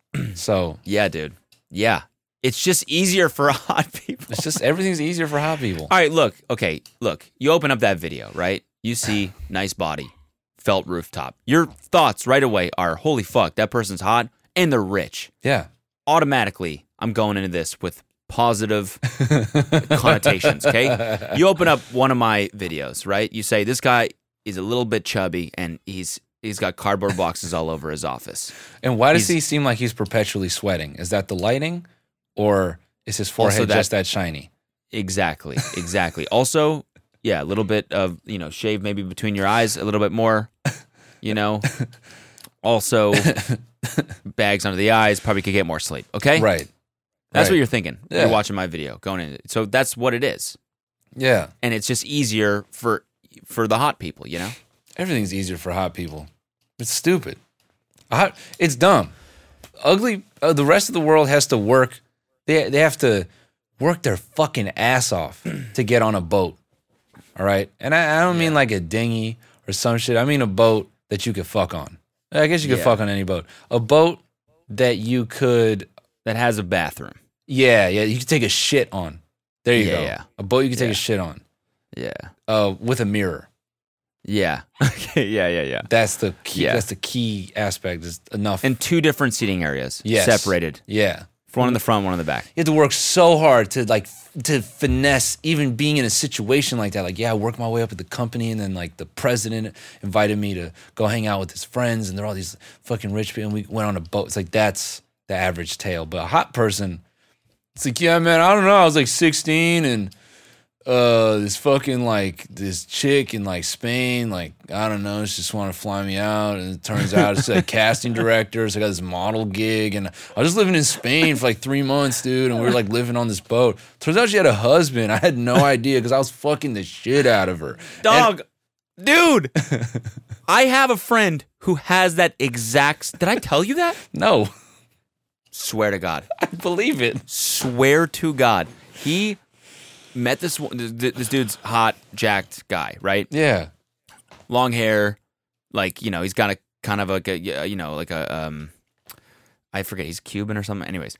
So Yeah, dude. Yeah. It's just easier for hot people. it's just everything's easier for hot people. All right, look. Okay, look. You open up that video, right? You see nice body, felt rooftop. Your thoughts right away are, holy fuck, that person's hot and they're rich. Yeah, Automatically, I'm going into this with positive connotations, okay? You open up one of my videos, right? You say, this guy is a little bit chubby and he's he's got cardboard boxes all over his office. and why does He's- he seem like he's perpetually sweating? Is that the lighting, or is his forehead that- just that shiny? Exactly, exactly. Also, yeah, a little bit of, you know, shave maybe between your eyes, a little bit more, you know. Also, bags under the eyes, probably could get more sleep, okay? Right. That's right. what you're thinking. Yeah. You're watching my video, going in. So that's what it is. Yeah. And it's just easier for for the hot people, you know? Everything's easier for hot people. It's stupid. Hot, it's dumb. Ugly. Uh, the rest of the world has to work. They they have to work their fucking ass off to get on a boat. All right, and I, I don't mean like a dinghy or some shit. I mean a boat that you could fuck on. I guess you could Yeah. fuck on any boat. A boat that you could. That has a bathroom. Yeah, yeah. You could take a shit on. There you Yeah, go. yeah. A boat you could take Yeah. a shit on. Yeah. Uh, with a mirror. Yeah. Okay. Yeah, yeah, yeah. That's the key. Yeah. That's the key aspect. Is enough. And two different seating areas, Yes. separated yeah. one in the front, one in the back. You have to work so hard to like f- to finesse even being in a situation like that. Like, yeah, I worked my way up at the company, and then like the president invited me to go hang out with his friends, and they're all these fucking rich people, and we went on a boat. It's like that's the average tale. But a hot person, it's like, yeah, man, I don't know. I was like sixteen, and uh, this fucking like this chick in like Spain, like I don't know, she just want to fly me out, and it turns out it's a casting director. So I got this model gig, and I was just living in Spain for like three months, dude, and we were like living on this boat. Turns out she had a husband. I had no idea because I was fucking the shit out of her. Dog, and- dude, I have a friend who has that exact. Did I tell you that? No, Swear to God. I believe it. Swear to God. He met this this dude's hot, jacked guy, right? Yeah, Long hair, like, you know, he's got a kind of like a, you know, like a, um, I forget, he's Cuban or something. Anyways,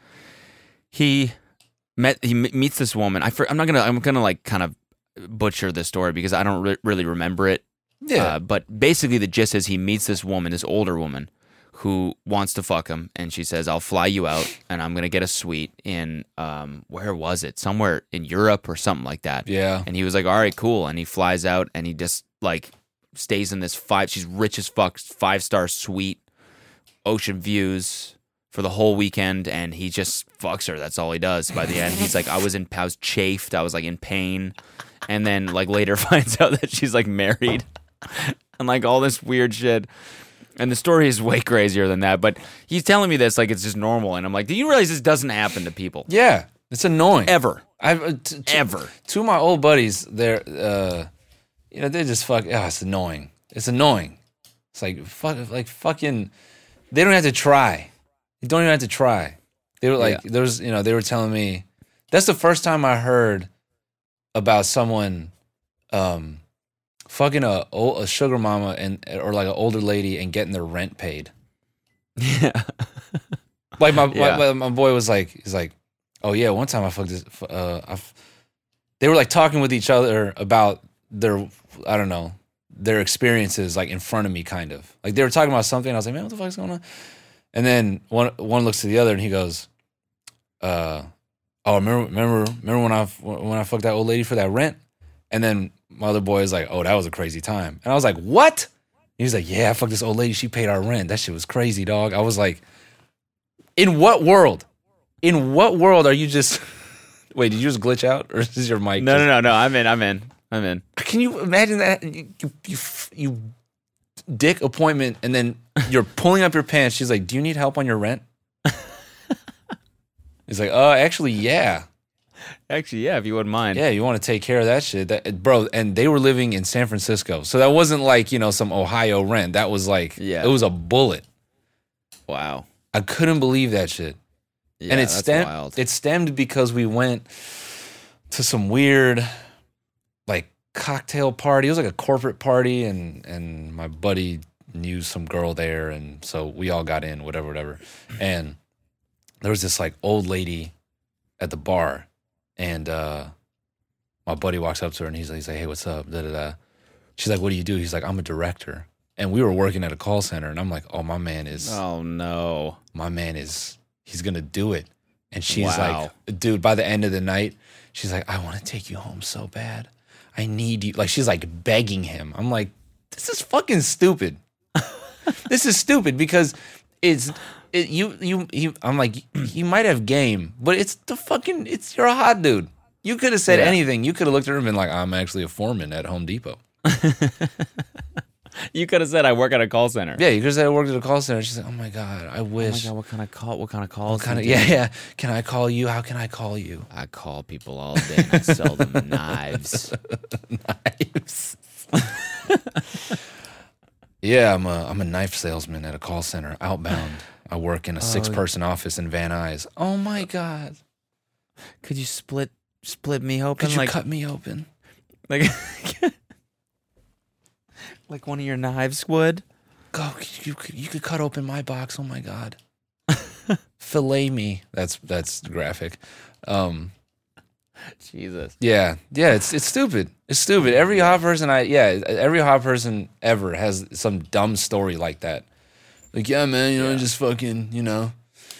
he met, he meets this woman. I for, I'm not gonna, I'm gonna like kind of butcher the story because I don't re- really remember it. yeah. Uh, but basically the gist is he meets this woman, this older woman, who wants to fuck him, and she says, I'll fly you out, and I'm going to get a suite in, um, where was it? Somewhere in Europe or something like that. Yeah. And he was like, all right, cool. And he flies out, and he just, like, stays in this five, she's rich as fuck, five-star suite, ocean views for the whole weekend, and he just fucks her. That's all he does by the end. He's like, I was in, I was chafed, I was, like, in pain, and then, like, later finds out that she's, like, married, and, like, all this weird shit. And the story is way crazier than that, but he's telling me this like it's just normal, and I'm like, do you realize this doesn't happen to people? Yeah, it's annoying. Ever. I've uh, t- t- Ever. Two of my old buddies, they're, uh, you know, they just fuck. Oh, it's annoying. It's annoying. It's like fuck, like fucking. They don't have to try. They don't even have to try. They were like, Yeah. there was, you know, they were telling me. That's the first time I heard about someone, um, fucking a a sugar mama and or like an older lady and getting their rent paid. Yeah. Like my, Yeah. my my boy was like, he's like, oh yeah, one time I fucked this. Uh, I f-. They were like talking with each other about their, I don't know, their experiences like in front of me, kind of like they were talking about something. And I was like, man, what the fuck's going on? And then one one looks to the other and he goes, uh, oh, remember remember remember when I when I fucked that old lady for that rent? And then my other boy is like, oh, that was a crazy time. And I was like, what? He was like, yeah, I fucked this old lady. She paid our rent. That shit was crazy, dog. I was like, in what world? In what world are you just... Wait, did you just glitch out? Or is your mic No, just... no, no, no. I'm in. I'm in. I'm in. Can you imagine that? You, you, you, you dick appointment and then you're pulling up your pants. She's like, do you need help on your rent? He's like, oh, uh, actually, yeah. Actually, yeah, if you wouldn't mind. Yeah, you want to take care of that shit. That, bro, and they were living in San Francisco. So that wasn't like, you know, some Ohio rent. That was like, Yeah. it was a bullet. Wow. I couldn't believe that shit. Yeah, and it that's stemmed, wild. it stemmed because we went to some weird, like, cocktail party. It was like a corporate party, and, and my buddy knew some girl there, and so we all got in, whatever, whatever. And there was this, like, old lady at the bar, and uh, my buddy walks up to her, and he's like, he's like, hey, what's up? Da, da, da. She's like, what do you do? He's like, I'm a director. And we were working at a call center, and I'm like, oh, my man is, Oh, no. my man is, he's going to do it. And she's Wow. like, dude, by the end of the night, she's like, I want to take you home so bad. I need you. Like, she's like begging him. I'm like, this is fucking stupid. This is stupid because it's, it, you, you, you, I'm like, you might have game, but it's the fucking, it's, you're a hot dude. You could have said Yeah. anything. You could have looked at her and been like, I'm actually a foreman at Home Depot. You could have said I work at a call center. Yeah, you could have said I worked at a call center. She's like, oh my God, I Oh my wish. God, what kind of call? What kind of calls? Kind of, do you yeah, do? yeah. Can I call you? How can I call you? I call people all day and I sell them knives. Knives. Yeah, I'm a I'm a knife salesman at a call center outbound. I work in a six person office in Van Nuys. Oh my God! Could you split split me open? Could you like, cut me open? like, like one of your knives would? Go, you could you could cut open my box. Oh my God! Fillet me. That's that's graphic. Um, Jesus. yeah, yeah. It's it's stupid. It's stupid. Every hot person I yeah, every hot person ever has some dumb story like that. Like, yeah, man, you know, Yeah. just fucking, you know,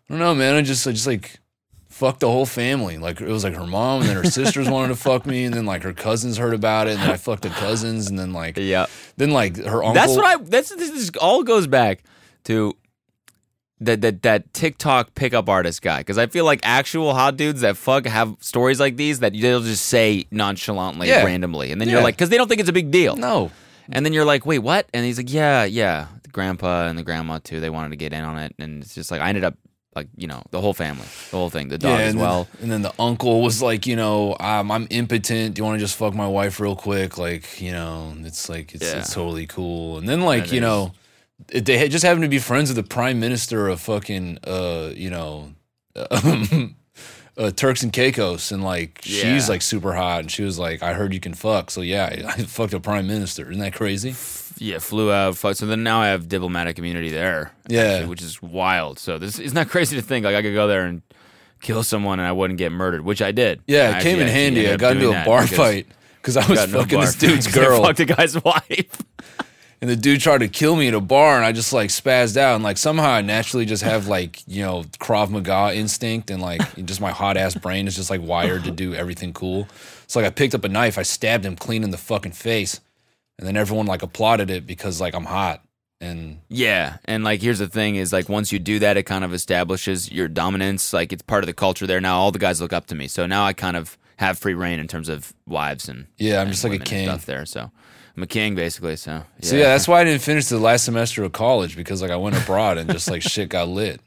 I don't know, man. I just, I just like fucked the whole family. Like it was like her mom, and then her sisters wanted to fuck me, and then like her cousins heard about it, and then I fucked the cousins, and then like, Yeah. then like her uncle. That's what I. That's this is all goes back to that that that TikTok pickup artist guy, because I feel like actual hot dudes that fuck have stories like these that they'll just say nonchalantly, Yeah. randomly, and then Yeah. you're like, because they don't think it's a big deal. No. And then you're like, wait, what? And he's like, yeah, yeah. The grandpa and the grandma too. They wanted to get in on it, and it's just like I ended up like you know the whole family, the whole thing, the dog as and well. Then, and then the uncle was like, you know, um, I'm impotent. Do you want to just fuck my wife real quick? Like, you know, it's like it's, Yeah. it's totally cool. And then like That you is. know, it, they had just happened to be friends with the prime minister of fucking, uh, you know, um, uh, Turks and Caicos, and like she's Yeah. like super hot, and she was like, I heard you can fuck, so yeah, I fucked a prime minister. Isn't that crazy? Yeah, flew out. fuck- So then now I have diplomatic immunity there. Yeah. actually, which is wild. So this is not crazy to think like I could go there and kill someone and I wouldn't get murdered, which I did. Yeah, I it came actually- in actually handy. ended I up got into doing a that bar because- fight because I was got into a fucking bar this dude's fight 'cause I girl. fucked a guy's wife. And the dude tried to kill me at a bar, and I just like spazzed out. And like somehow I naturally just have like, you know, Krav Maga instinct, and like just my hot ass brain is just like wired to do everything cool. So like I picked up a knife, I stabbed him clean in the fucking face, and then everyone like applauded it because like I'm hot. And Yeah, and like here's the thing is like once you do that, it kind of establishes your dominance. Like it's part of the culture there. Now all the guys look up to me, so now I kind of have free reign in terms of wives and Yeah, I'm and just like a women and king. stuff there. So I'm a king basically. So yeah, so yeah, that's why I didn't finish the last semester of college, because like I went abroad and just like shit got lit.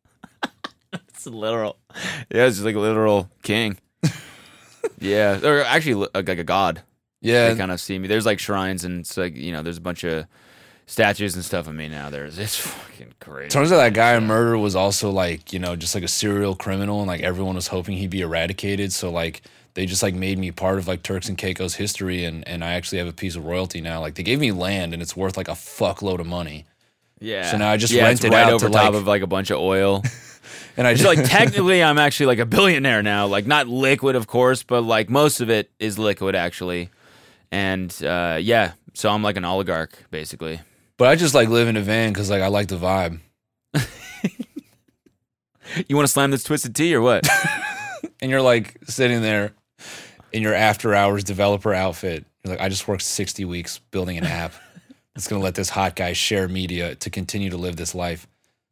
it's literal. Yeah, it's just like a literal king. Yeah, or actually li- like a god. Yeah, They kind of see me. There's like shrines and it's like you know there's a bunch of statues and stuff of me now. There's it's fucking crazy. turns out that guy in murder was also like, you know, just like a serial criminal, and like everyone was hoping he'd be eradicated. So like they just like made me part of like Turks and Caicos history, and and I actually have a piece of royalty now. Like they gave me land, and it's worth like a fuckload of money. Yeah. So now I just yeah, rent it's it right out over to, top like- of like a bunch of oil. And I It's just like technically I'm actually like a billionaire now. Like not liquid, of course, but like most of it is liquid actually. And uh, yeah, so I'm like an oligarch basically. but I just like live in a van because like I like the vibe. You want to slam this Twisted Tea or what? And you're like sitting there in your after hours developer outfit. You're like, I just worked sixty weeks building an app that's gonna let this hot guy share media to continue to live this life.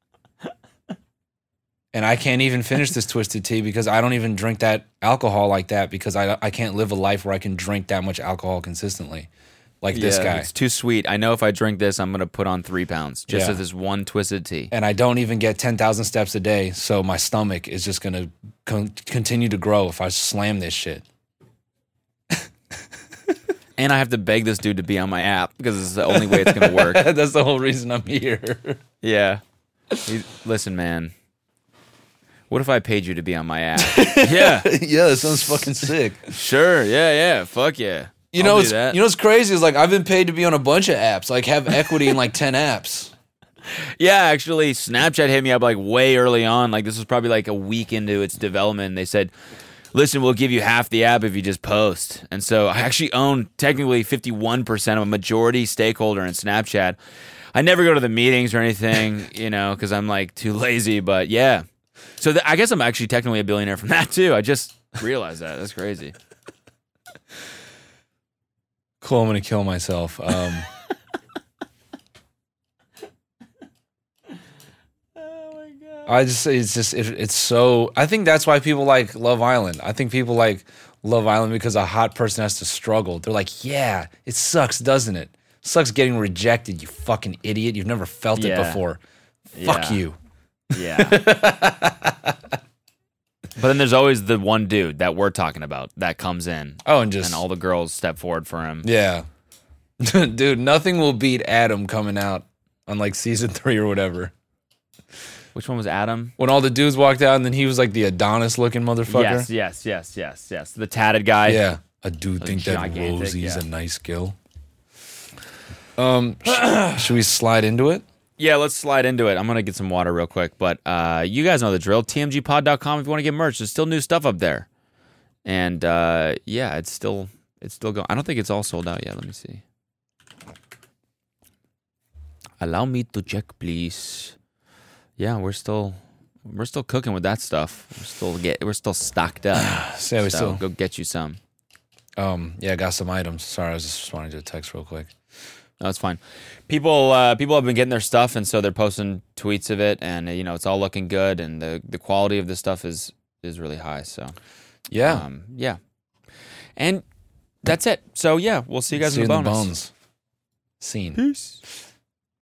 And I can't even finish this Twisted Tea because I don't even drink that alcohol like that, because I I can't live a life where I can drink that much alcohol consistently, like this Yeah, guy. It's too sweet. I know if I drink this, I'm gonna put on three pounds just Yeah. as this one Twisted Tea. And I don't even get ten thousand steps a day, so my stomach is just gonna con- continue to grow if I slam this shit. And I have to beg this dude to be on my app because it's the only way it's gonna work. That's the whole reason I'm here. Yeah. He- listen, man. What if I paid you to be on my app? Yeah. Yeah, that sounds fucking sick. Sure. Yeah. Yeah. Fuck yeah. You I'll know, do what's, that. you know what's crazy is like I've been paid to be on a bunch of apps, like have equity in like ten apps. Yeah, actually, Snapchat hit me up like way early on. Like this was probably like a week into its development. They said, "Listen, we'll give you half the app if you just post." And so I actually own technically fifty-one percent of a majority stakeholder in Snapchat. I never go to the meetings or anything, you know, because I'm like too lazy. But yeah, so th- I guess I'm actually technically a billionaire from that too. I just realized that. That's crazy. Cool, I'm gonna kill myself. Um, I just it's just it, it's so. I think that's why people like Love Island. I think people like Love Island because a hot person has to struggle. They're like, yeah, it sucks, doesn't it? Sucks getting rejected. You fucking idiot. You've never felt it Yeah. before. Fuck Yeah. you. Yeah. But then there's always the one dude that we're talking about that comes in, Oh, and just and all the girls step forward for him. yeah, dude. Nothing will beat Adam coming out on like season three or whatever. Which one was Adam? When all the dudes walked out, and then he was like the Adonis looking motherfucker. Yes, yes, yes, yes, yes. The tatted guy. Yeah, I do think that gigantic, Rosie's yeah. a nice girl. Um, sh- should we slide into it? Yeah, let's slide into it. I'm going to get some water real quick. But uh, you guys know the drill. T M G pod dot com if you want to get merch. There's still new stuff up there. And uh, yeah, it's still it's still going. I don't think it's all sold out yet. Let me see. Allow me to check, please. Yeah, we're still we're still cooking with that stuff. We're still get we're still stocked up. So, yeah, we so still. go get you some. Um, yeah, I got some items. Sorry, I was just responding to a text real quick. No, it's fine. People uh, people have been getting their stuff, and so they're posting tweets of it, and uh, you know it's all looking good, and the the quality of the stuff is is really high. So Yeah. um, yeah, and that's it. So yeah, we'll see you guys See in you the in the bonus. bones. Scene. Peace.